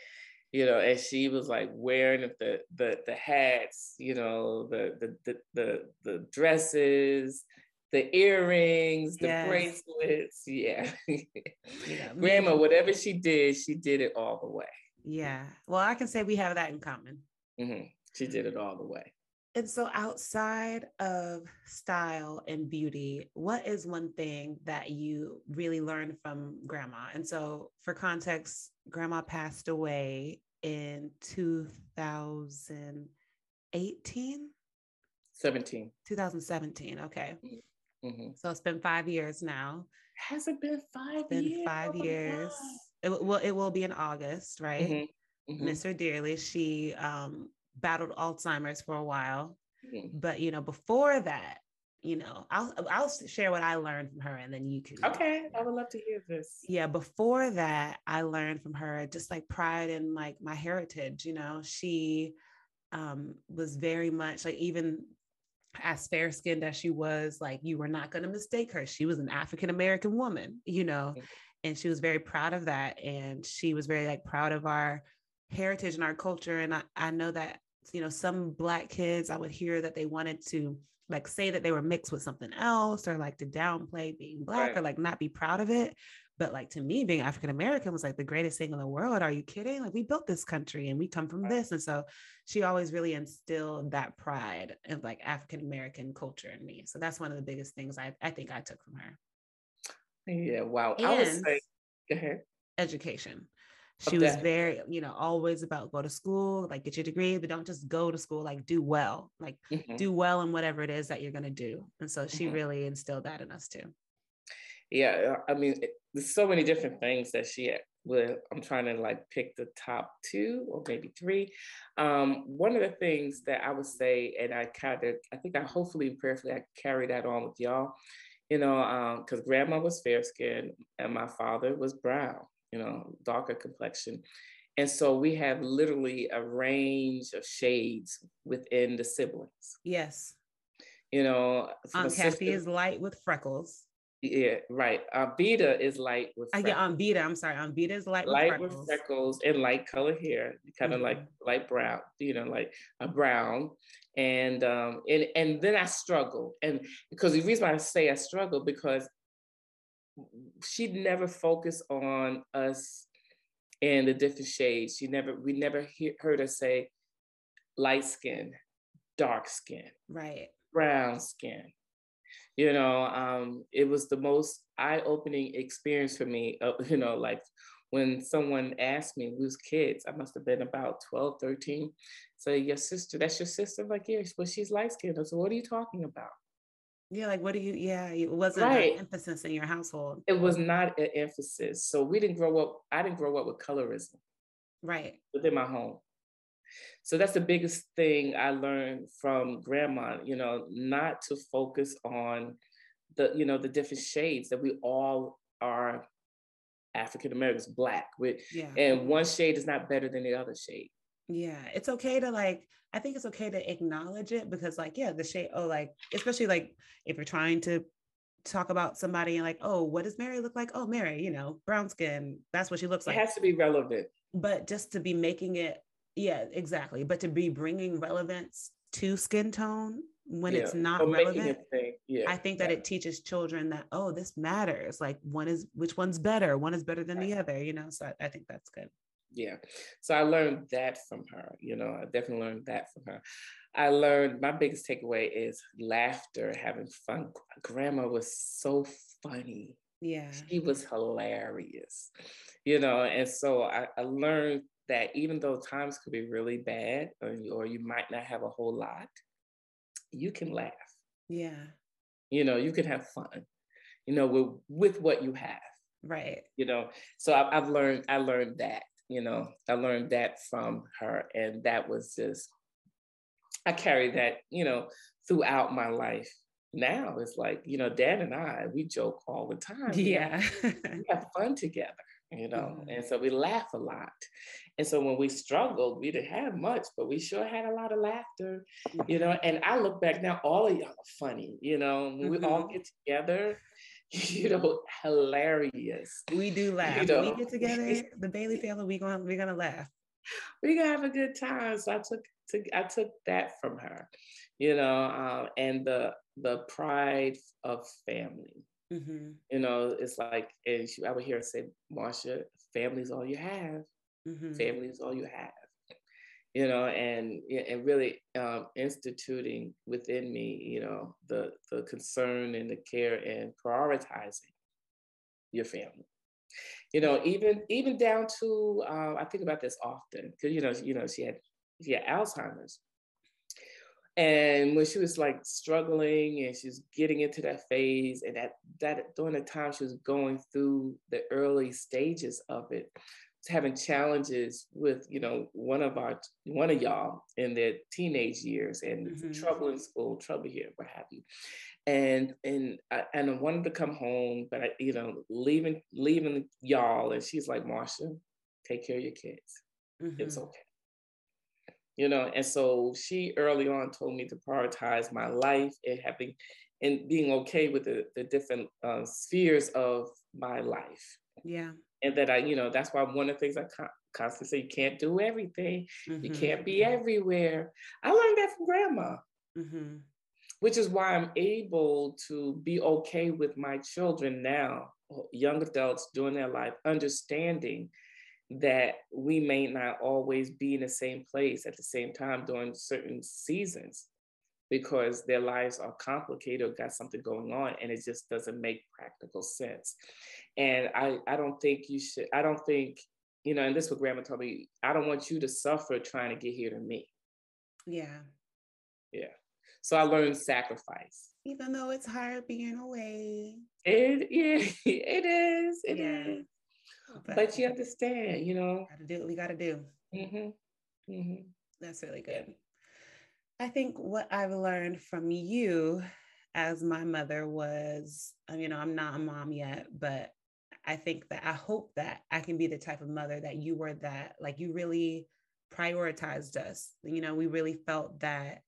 you know, and she was like wearing the the the hats, you know, the the the the, the dresses, the earrings, the Yes. bracelets. Yeah. Yeah, me- Grandma, whatever she did, she did it all the way. Yeah. Well, I can say we have that in common. Mm-hmm. She did it all the way. And so outside of style and beauty, what is one thing that you really learned from grandma? And so for context, grandma passed away in two thousand eighteen? seventeen. twenty seventeen. Okay. Mm-hmm. So it's been five years now. Has it been five Been years? five Oh, years. God. It will, it will be in August, right? Mm-hmm. Mm-hmm. Miss her dearly. She um, battled Alzheimer's for a while. Mm-hmm. But, you know, before that, you know, I'll, I'll share what I learned from her and then you can. Okay. I would love to hear this. Yeah. Before that, I learned from her just like pride in like my heritage, you know, she um, was very much like, even as fair skinned as she was, like, you were not going to mistake her. She was an African-American woman, you know, mm-hmm. and she was very proud of that. And she was very like proud of our heritage and our culture. And I, I know that, you know, some Black kids, I would hear that they wanted to like say that they were mixed with something else or like to downplay being Black right. or like not be proud of it. But like to me, being African-American was like the greatest thing in the world. Are you kidding? Like we built this country and we come from right. this. And so she always really instilled that pride of like African-American culture in me. So that's one of the biggest things I, I think I took from her. Yeah, wow. And I would say, go ahead. Education. She was very, you know, always about go to school, like get your degree, but don't just go to school, like do well, like mm-hmm. do well in whatever it is that you're going to do. And so she mm-hmm. really instilled that in us too. Yeah, I mean, it, there's so many different things that she had. Well, I'm trying to like pick the top two or maybe three. Um, one of the things that I would say, and I kind of, I think I hopefully prayerfully I carry that on with y'all, you know, because um, grandma was fair skinned and my father was brown, you know, darker complexion. And so we have literally a range of shades within the siblings. Yes. You know, Aunt Kathy is light with freckles. Yeah, right. Aunt Beta is light with freckles. I get Aunt Beta, I'm sorry. Aunt Beta is light, light with freckles. with freckles and light color hair, kind of mm-hmm. like light brown, you know, like a brown. And um, and and then I struggle. And because the reason why I say I struggle, because she never focused on us and the different shades. She never, we never hear, heard her say light skin, dark skin, right, brown skin. You know, um, it was the most eye-opening experience for me. Uh, you know, like when someone asked me, we was kids, I must have been about twelve, thirteen. So your sister, that's your sister? I'm like, yeah, well, she's light-skinned. I said, what are you talking about? Yeah, like, what do you, yeah, it wasn't right. an emphasis in your household. It was not an emphasis. So we didn't grow up, I didn't grow up with colorism. Right. Within my home. So that's the biggest thing I learned from grandma, you know, not to focus on the, you know, the different shades that we all are African Americans, Black, with, yeah. and one shade is not better than the other shade. Yeah, it's okay to like, I think it's okay to acknowledge it because like, yeah, the shade, oh, like, especially like if you're trying to talk about somebody and like, oh, what does Mary look like? Oh, Mary, you know, brown skin, that's what she looks like. It has to be relevant. But just to be making it, yeah, exactly. But to be bringing relevance to skin tone when yeah. it's not or relevant, yeah. I think that yeah. it teaches children that, oh, this matters. Like one is, which one's better? One is better than right. the other, you know? So I, I think that's good. Yeah. So I learned that from her, you know, I definitely learned that from her. I learned my biggest takeaway is laughter, having fun. Grandma was so funny. Yeah. She was hilarious, you know, and so I, I learned that even though times could be really bad or, or you might not have a whole lot, you can laugh. Yeah. You know, you can have fun, you know, with, with what you have. Right. You know, so I, I've learned, I learned that, you know, I learned that from her. And that was just, I carry that, you know, throughout my life. Now it's like, you know, Dad and I, we joke all the time. Yeah. We have, we have fun together, you know, mm-hmm. and so we laugh a lot. And so when we struggled, we didn't have much, but we sure had a lot of laughter, you know, and I look back now, all of y'all are funny, you know, when mm-hmm. we all get together, you know, hilarious. We do laugh. You know? When we get together, the Bailey family, we gonna, we're going to laugh. we gonna have a good time. So I took, took I took that from her, you know, um, and the the pride of family. Mm-hmm. You know, it's like, and she, I would hear her say, Marsha, family's all you have. Mm-hmm. Family's all you have. You know, and and really um, instituting within me, you know, the the concern and the care and prioritizing your family. You know, even even down to uh, I think about this often because you know you know she had she had Alzheimer's, and when she was like struggling and she was getting into that phase, and that that during the time she was going through the early stages of it, having challenges with you know one of our one of y'all in their teenage years and Mm-hmm. trouble in school, trouble here, what have you. And and I, and I wanted to come home, but I, you know, leaving leaving y'all, and she's like, Marsha, take care of your kids. Mm-hmm. It's okay. You know, and so she early on told me to prioritize my life and having and being okay with the, the different uh, spheres of my life. Yeah. And that I, you know, that's why one of the things I con- constantly say, you can't do everything. Mm-hmm. You can't be everywhere. I learned that from grandma. Mm-hmm. Which is why I'm able to be okay with my children now, young adults doing their life, understanding that we may not always be in the same place at the same time during certain seasons because their lives are complicated or got something going on and it just doesn't make practical sense. And I, I don't think you should, I don't think, you know, and this is what grandma told me, I don't want you to suffer trying to get here to me. Yeah. Yeah. So I learned sacrifice. Even though it's hard being away. It, yeah, it is. It yeah. is. But, but you understand, you know. Gotta do what we gotta do. Mm-hmm. Mm-hmm. That's really good. Yeah. I think what I've learned from you as my mother was, you know, I'm not a mom yet, but I think that I hope that I can be the type of mother that you were, that like you really prioritized us. You know, we really felt that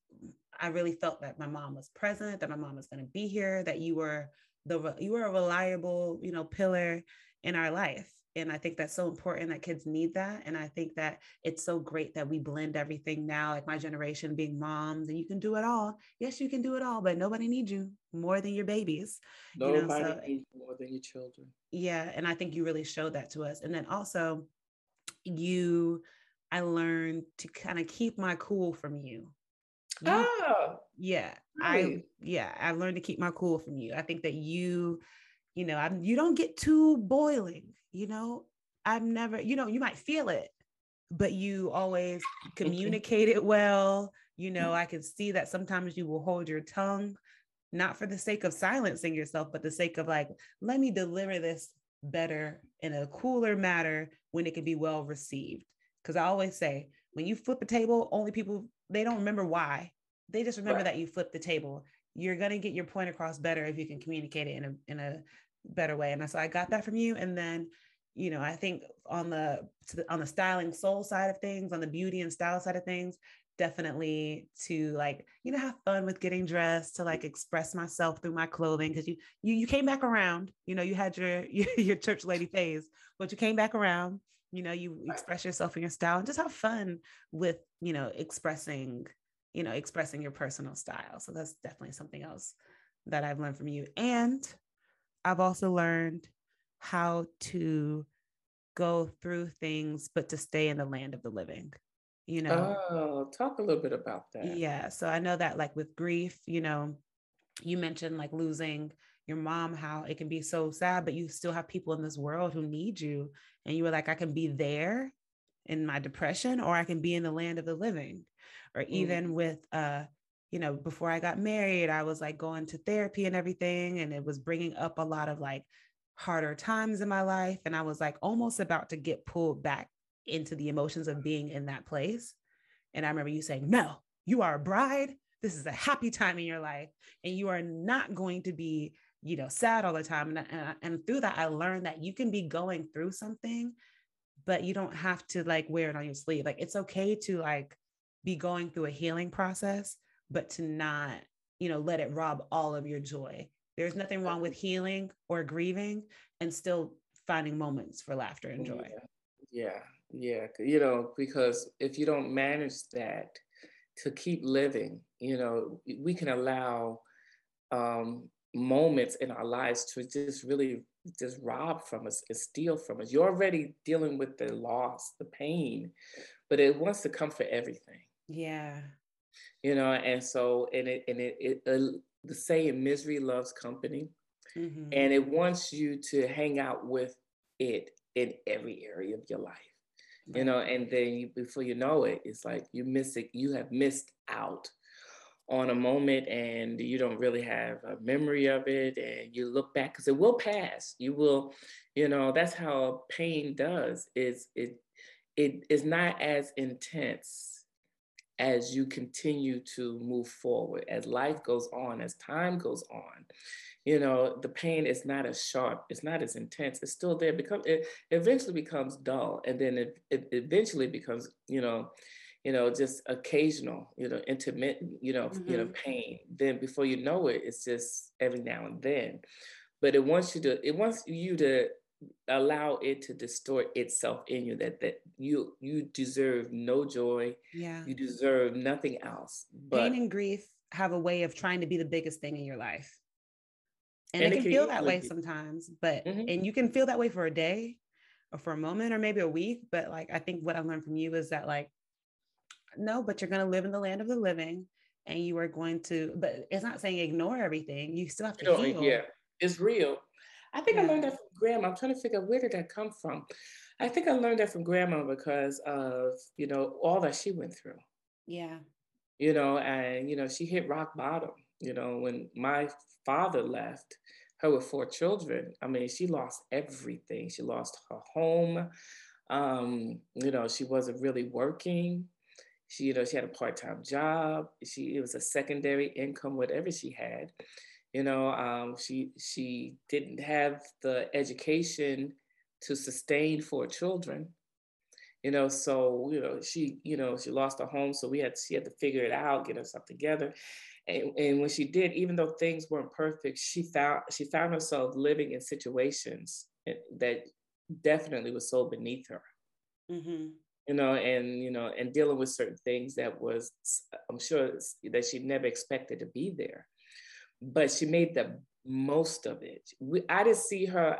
I really felt that my mom was present, that my mom was going to be here, that you were the, you were a reliable, you know, pillar in our life. And I think that's so important that kids need that. And I think that it's so great that we blend everything now, like my generation being moms and you can do it all. Yes, you can do it all, but nobody needs you more than your babies. Nobody you know, so, needs you more than your children. Yeah. And I think you really showed that to us. And then also you, I learned to kind of keep my cool from you. You, oh, yeah, nice. I, yeah, I've learned to keep my cool from you. I think that you, you know, I'm, you don't get too boiling, you know, I've never, you know, you might feel it, but you always communicate it well. You know, I can see that sometimes you will hold your tongue, not for the sake of silencing yourself, but the sake of like, let me deliver this better in a cooler manner when it can be well received. Because I always say, when you flip a table, only people, they don't remember why. They just remember right. that you flipped the table. You're going to get your point across better if you can communicate it in a, in a better way. And so I got that from you. And then, you know, I think on the, on the styling soul side of things, on the beauty and style side of things, definitely to like, you know, have fun with getting dressed, to like express myself through my clothing. Cause you, you, you came back around, you know, you had your, your church lady phase, but you came back around, you know, you express yourself in your style and just have fun with, you know, expressing, you know, expressing your personal style. So that's definitely something else that I've learned from you. And I've also learned how to go through things, but to stay in the land of the living, you know? Oh, talk a little bit about that. Yeah. So I know that like with grief, you know, you mentioned like losing your mom, how it can be so sad, but you still have people in this world who need you. And you were like, I can be there in my depression, or I can be in the land of the living. Or even mm. with, uh, you know, before I got married, I was like going to therapy and everything. And it was bringing up a lot of like harder times in my life. And I was like almost about to get pulled back into the emotions of being in that place. And I remember you saying, no, you are a bride. This is a happy time in your life. And you are not going to be, you know, sad all the time. And, and, and through that, I learned that you can be going through something, but you don't have to like wear it on your sleeve. Like, it's okay to like be going through a healing process, but to not, you know, let it rob all of your joy. There's nothing wrong with healing or grieving and still finding moments for laughter and joy. Yeah. Yeah. Yeah, you know, because if you don't manage that to keep living, you know, we can allow um, moments in our lives to just really just rob from us and steal from us. You're already dealing with the loss, the pain, but it wants to come for everything, Yeah. you know. And so, and it, and it, it uh, the saying, misery loves company, Mm-hmm. and it wants you to hang out with it in every area of your life. You Right. know, and then you, before you know it, it's like you miss it, you have missed out on a moment and you don't really have a memory of it, and you look back because it will pass. You will, you know, that's how pain does, is it it is not as intense as you continue to move forward, as life goes on, as time goes on. You know, the pain is not as sharp, it's not as intense, it's still there. Become it eventually becomes dull, and then it, it eventually becomes, you know, you know, just occasional, you know, intermittent, you know, you know, Mm-hmm. pain. Then before you know it, it's just every now and then. But it wants you to, it wants you to allow it to distort itself in you, that that you you deserve no joy, Yeah. you deserve nothing else. Pain But and grief have a way of trying to be the biggest thing in your life. And it and it can can feel that easily way be. sometimes, but, Mhm. and you can feel that way for a day or for a moment or maybe a week. But like, I think what I learned from you is that, like, no, but you're going to live in the land of the living, and you are going to, but it's not saying ignore everything. You still have to You know, yeah, heal. it's real. I think I Yeah. learned that from grandma. I'm trying to figure out, where did that come from? I think I learned that from grandma because of, you know, all that she went through, Yeah. you know, and, you know, she hit rock bottom, you know, when my father left her with four children. I mean, she lost everything. She lost her home. Um, you know, she wasn't really working. She, you know, she had a part-time job. She, it was a secondary income, whatever she had. You know, um, she she didn't have the education to sustain four children. You know, so you know she, you know, she lost her home, so we had she had to figure it out, get herself together. And, and when she did, even though things weren't perfect, she found she found herself living in situations that definitely was so beneath her. Mm-hmm. You know, and you know, and dealing with certain things that was, I'm sure, that she never expected to be there, but she made the most of it. We, I didn't see her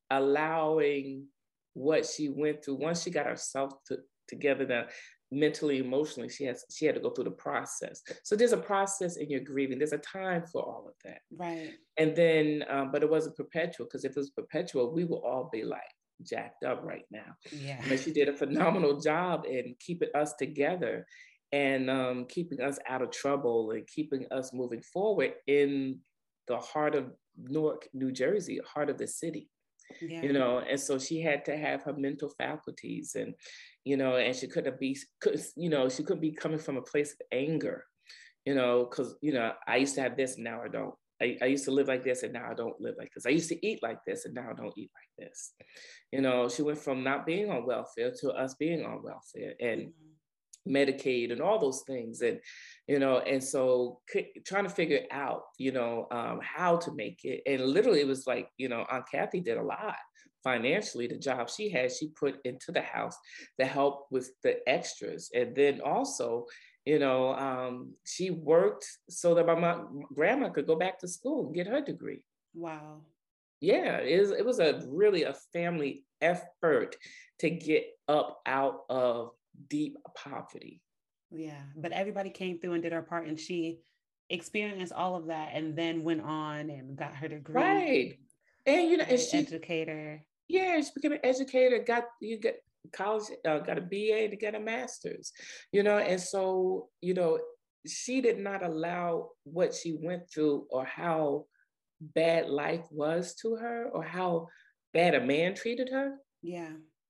allowing what she went through. Once she got herself to, together, now mentally, emotionally, she has she had to go through the process. So there's a process in your grieving. There's a time for all of that. Right. And then, um, but it wasn't perpetual, because if it was perpetual, we will all be like jacked up right now. Yeah. You know, she did a phenomenal job in keeping us together and um, keeping us out of trouble and keeping us moving forward in the heart of Newark, New Jersey, heart of the city. Yeah. You know, and so she had to have her mental faculties, and you know, and she couldn't be, could, you know, she couldn't be coming from a place of anger, you know, because you know, I used to have this and now I don't. I, I used to live like this and now I don't live like this. I used to eat like this and now I don't eat like this. You know, she went from not being on welfare to us being on welfare, and Mm-hmm. Medicaid and all those things. And, you know, and so trying to figure out, you know, um, how to make it. And literally it was like, you know, Aunt Kathy did a lot financially. The job she had, she put into the house to help with the extras. And then also, you know, um, she worked so that my mom, grandma could go back to school and get her degree. Wow. Yeah, it was, it was a really a family effort to get up out of deep poverty. Yeah. But everybody came through and did our part, and she experienced all of that and then went on and got her degree, Right. And you know, and great she, educator. yeah, she became an educator, got you got college, uh, got a B A to get a master's, you know, and so, you know, she did not allow what she went through or how bad life was to her or how bad a man treated her Yeah.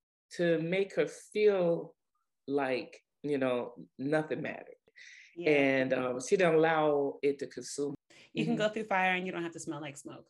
to make her feel like, you know, nothing mattered. Yeah. And um, she didn't allow it to consume. You Mhm. can go through fire and you don't have to smell like smoke.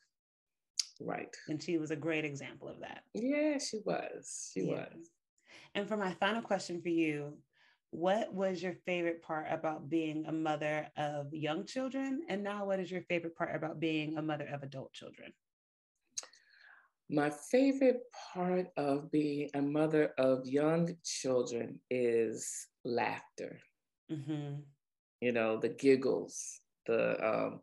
Right. And she was a great example of that. Yeah, she was. She Yeah. was. And for my final question for you, what was your favorite part about being a mother of young children? And now what is your favorite part about being a mother of adult children? My favorite part of being a mother of young children is laughter. Mm-hmm. You know, the giggles, the um,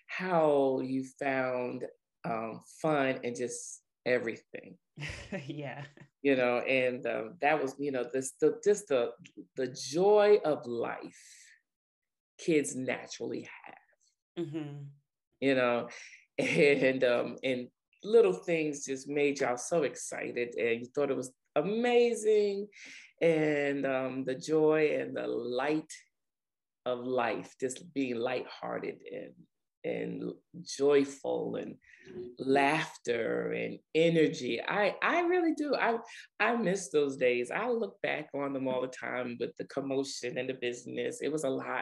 how you found um, fun and just everything. Yeah. You know, and um, that was, you know, this the just the the joy of life kids naturally have. Mm-hmm. You know, and um, and little things just made y'all so excited, and you thought it was amazing, and um, the joy and the light of life, just being lighthearted and and joyful and laughter and energy. I I really do. I I miss those days. I look back on them all the time with the commotion and the business. It was a lot,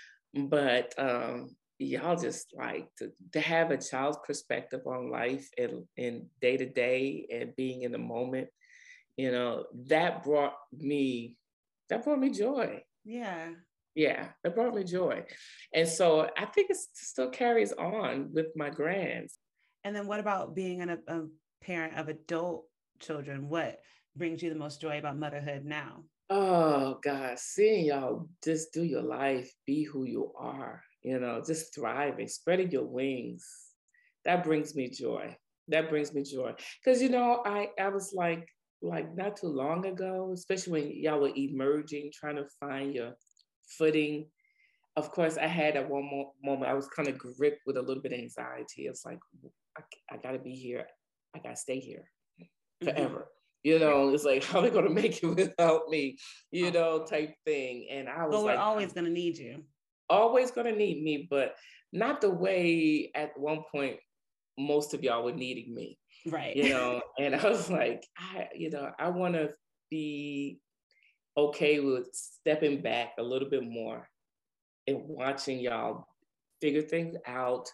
but um, y'all just like to, to have a child's perspective on life and and day to day and being in the moment. You know, that brought me that brought me joy. Yeah. Yeah, it brought me joy. And so I think it still carries on with my grands. And then what about being an, a parent of adult children? What brings you the most joy about motherhood now? Oh, God, seeing y'all just do your life, be who you are, you know, just thriving, spreading your wings. That brings me joy. That brings me joy. Because, you know, I, I was like, like not too long ago, especially when y'all were emerging, trying to find your footing. Of course, I had at one mo- moment, I was kind of gripped with a little bit of anxiety. It's like, I, I got to be here. I got to stay here forever. Mm-hmm. You know, it's like, how are they going to make it without me? You know, type thing. And I was well, we're like, always going to need you. Always going to need me, but not the way at one point most of y'all were needing me. Right. You know, and I was like, I, you know, I want to be okay with stepping back a little bit more and watching y'all figure things out,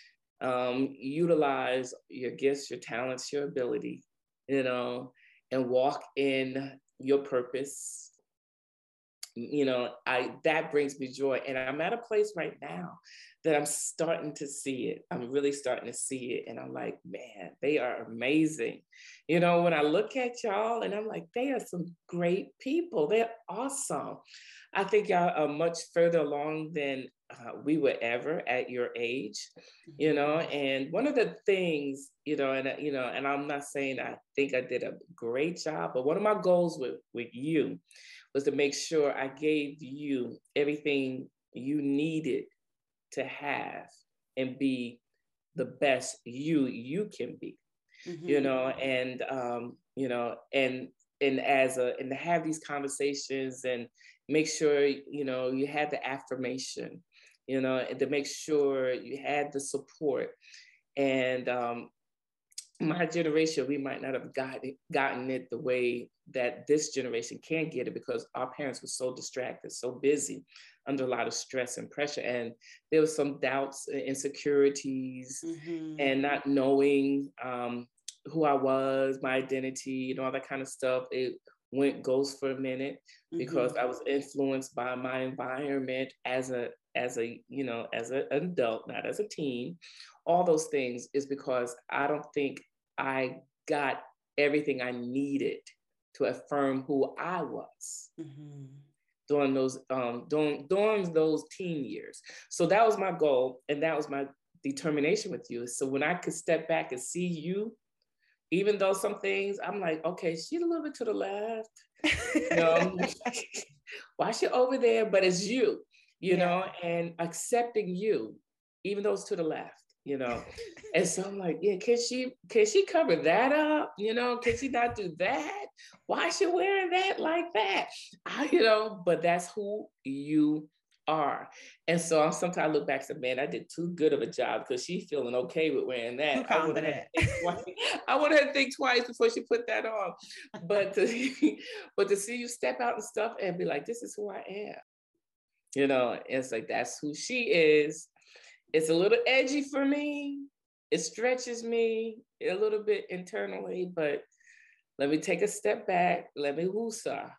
um, utilize your gifts, your talents, your ability, you know, and walk in your purpose. You know, I that brings me joy. And I'm at a place right now that I'm starting to see it. I'm really starting to see it. And I'm like, man, they are amazing. You know, when I look at y'all and I'm like, they are some great people. They're awesome. I think y'all are much further along than uh, we were ever at your age, you know. And one of the things, you know, and you know, and I'm not saying I think I did a great job, but one of my goals with with you was to make sure I gave you everything you needed to have and be the best you you can be, mm-hmm. you know, and um, you know, and and as a and to have these conversations and make sure you know you had the affirmation, you know, and to make sure you had the support. And um, my generation, we might not have gotten gotten it the way that this generation can get it because our parents were so distracted, so busy, under a lot of stress and pressure. And there was some doubts, insecurities, mm-hmm. and not knowing um, who I was, my identity, and all that kind of stuff. It went ghost for a minute because mm-hmm. I was influenced by my environment as a as a you know as a, an adult, not as a teen. All those things is because I don't think I got everything I needed to affirm who I was mm-hmm. during those um, during, during those teen years. So that was my goal, and that was my determination with you. So when I could step back and see you, even though some things I'm like, okay, she's a little bit to the left, you know, why she over there? But it's you, you yeah. know, and accepting you, even though it's to the left. You know, and so I'm like, yeah, can she can she cover that up? You know, can she not do that? Why is she wearing that like that? I, you know, but that's who you are. And so I'm sometimes I look back and say, man, I did too good of a job because she's feeling okay with wearing that. I want her to think twice. I want her to think twice before she put that on. But to, but to see you step out and stuff and be like, this is who I am. You know, it's like that's who she is. It's a little edgy for me. It stretches me a little bit internally, but let me take a step back. Let me woosah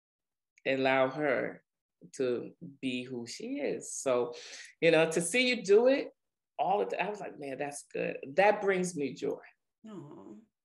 and allow her to be who she is. So, you know, to see you do it all of the, I was like, man, that's good. That brings me joy. Aww.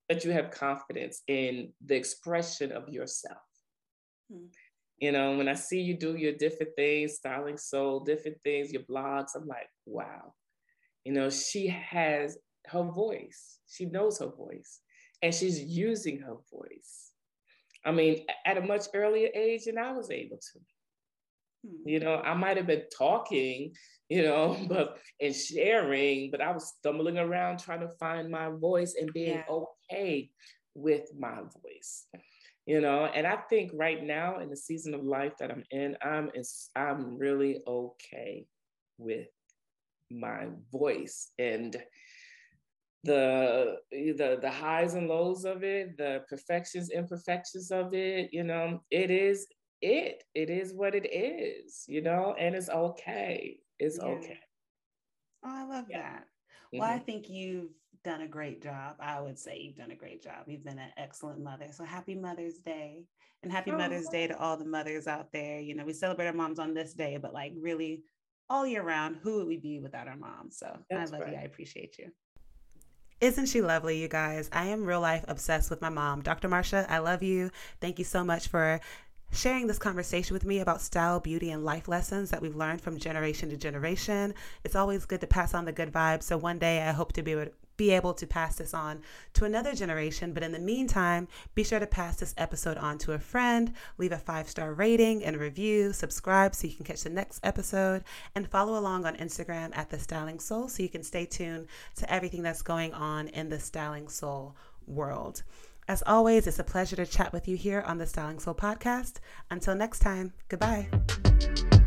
that you have confidence in the expression of yourself. Hmm. You know, when I see you do your different things, Styling Soul, different things, your blogs, I'm like, wow. You know, she has her voice. She knows her voice, and she's using her voice. I mean, at a much earlier age than I was able to. Hmm. You know, I might have been talking, you know, but and sharing, but I was stumbling around trying to find my voice and being yeah. okay with my voice. You know, and I think right now in the season of life that I'm in, I'm I'm really okay with my voice and the the the highs and lows of it, the perfections, imperfections of it. You know, it is it. It is what it is. You know, and it's okay. It's yeah. okay. Oh, I love yeah. that. Well, mm-hmm. I think you've done a great job. I would say you've done a great job. You've been an excellent mother. So happy Mother's Day, and happy oh, Mother's Day to all the mothers out there. You know, we celebrate our moms on this day, but like really all year round, who would we be without our moms? So That's I love right. you. I appreciate you. Isn't she lovely, you guys? I am real life obsessed with my mom. Doctor Marsha, I love you. Thank you so much for sharing this conversation with me about style, beauty, and life lessons that we've learned from generation to generation. It's always good to pass on the good vibes. So one day I hope to be able to be able to pass this on to another generation. But in the meantime, be sure to pass this episode on to a friend, leave a five-star rating and review, subscribe so you can catch the next episode, and follow along on Instagram at The Styling Soul so you can stay tuned to everything that's going on in the Styling Soul world. As always, it's a pleasure to chat with you here on the Styling Soul podcast. Until next time, goodbye.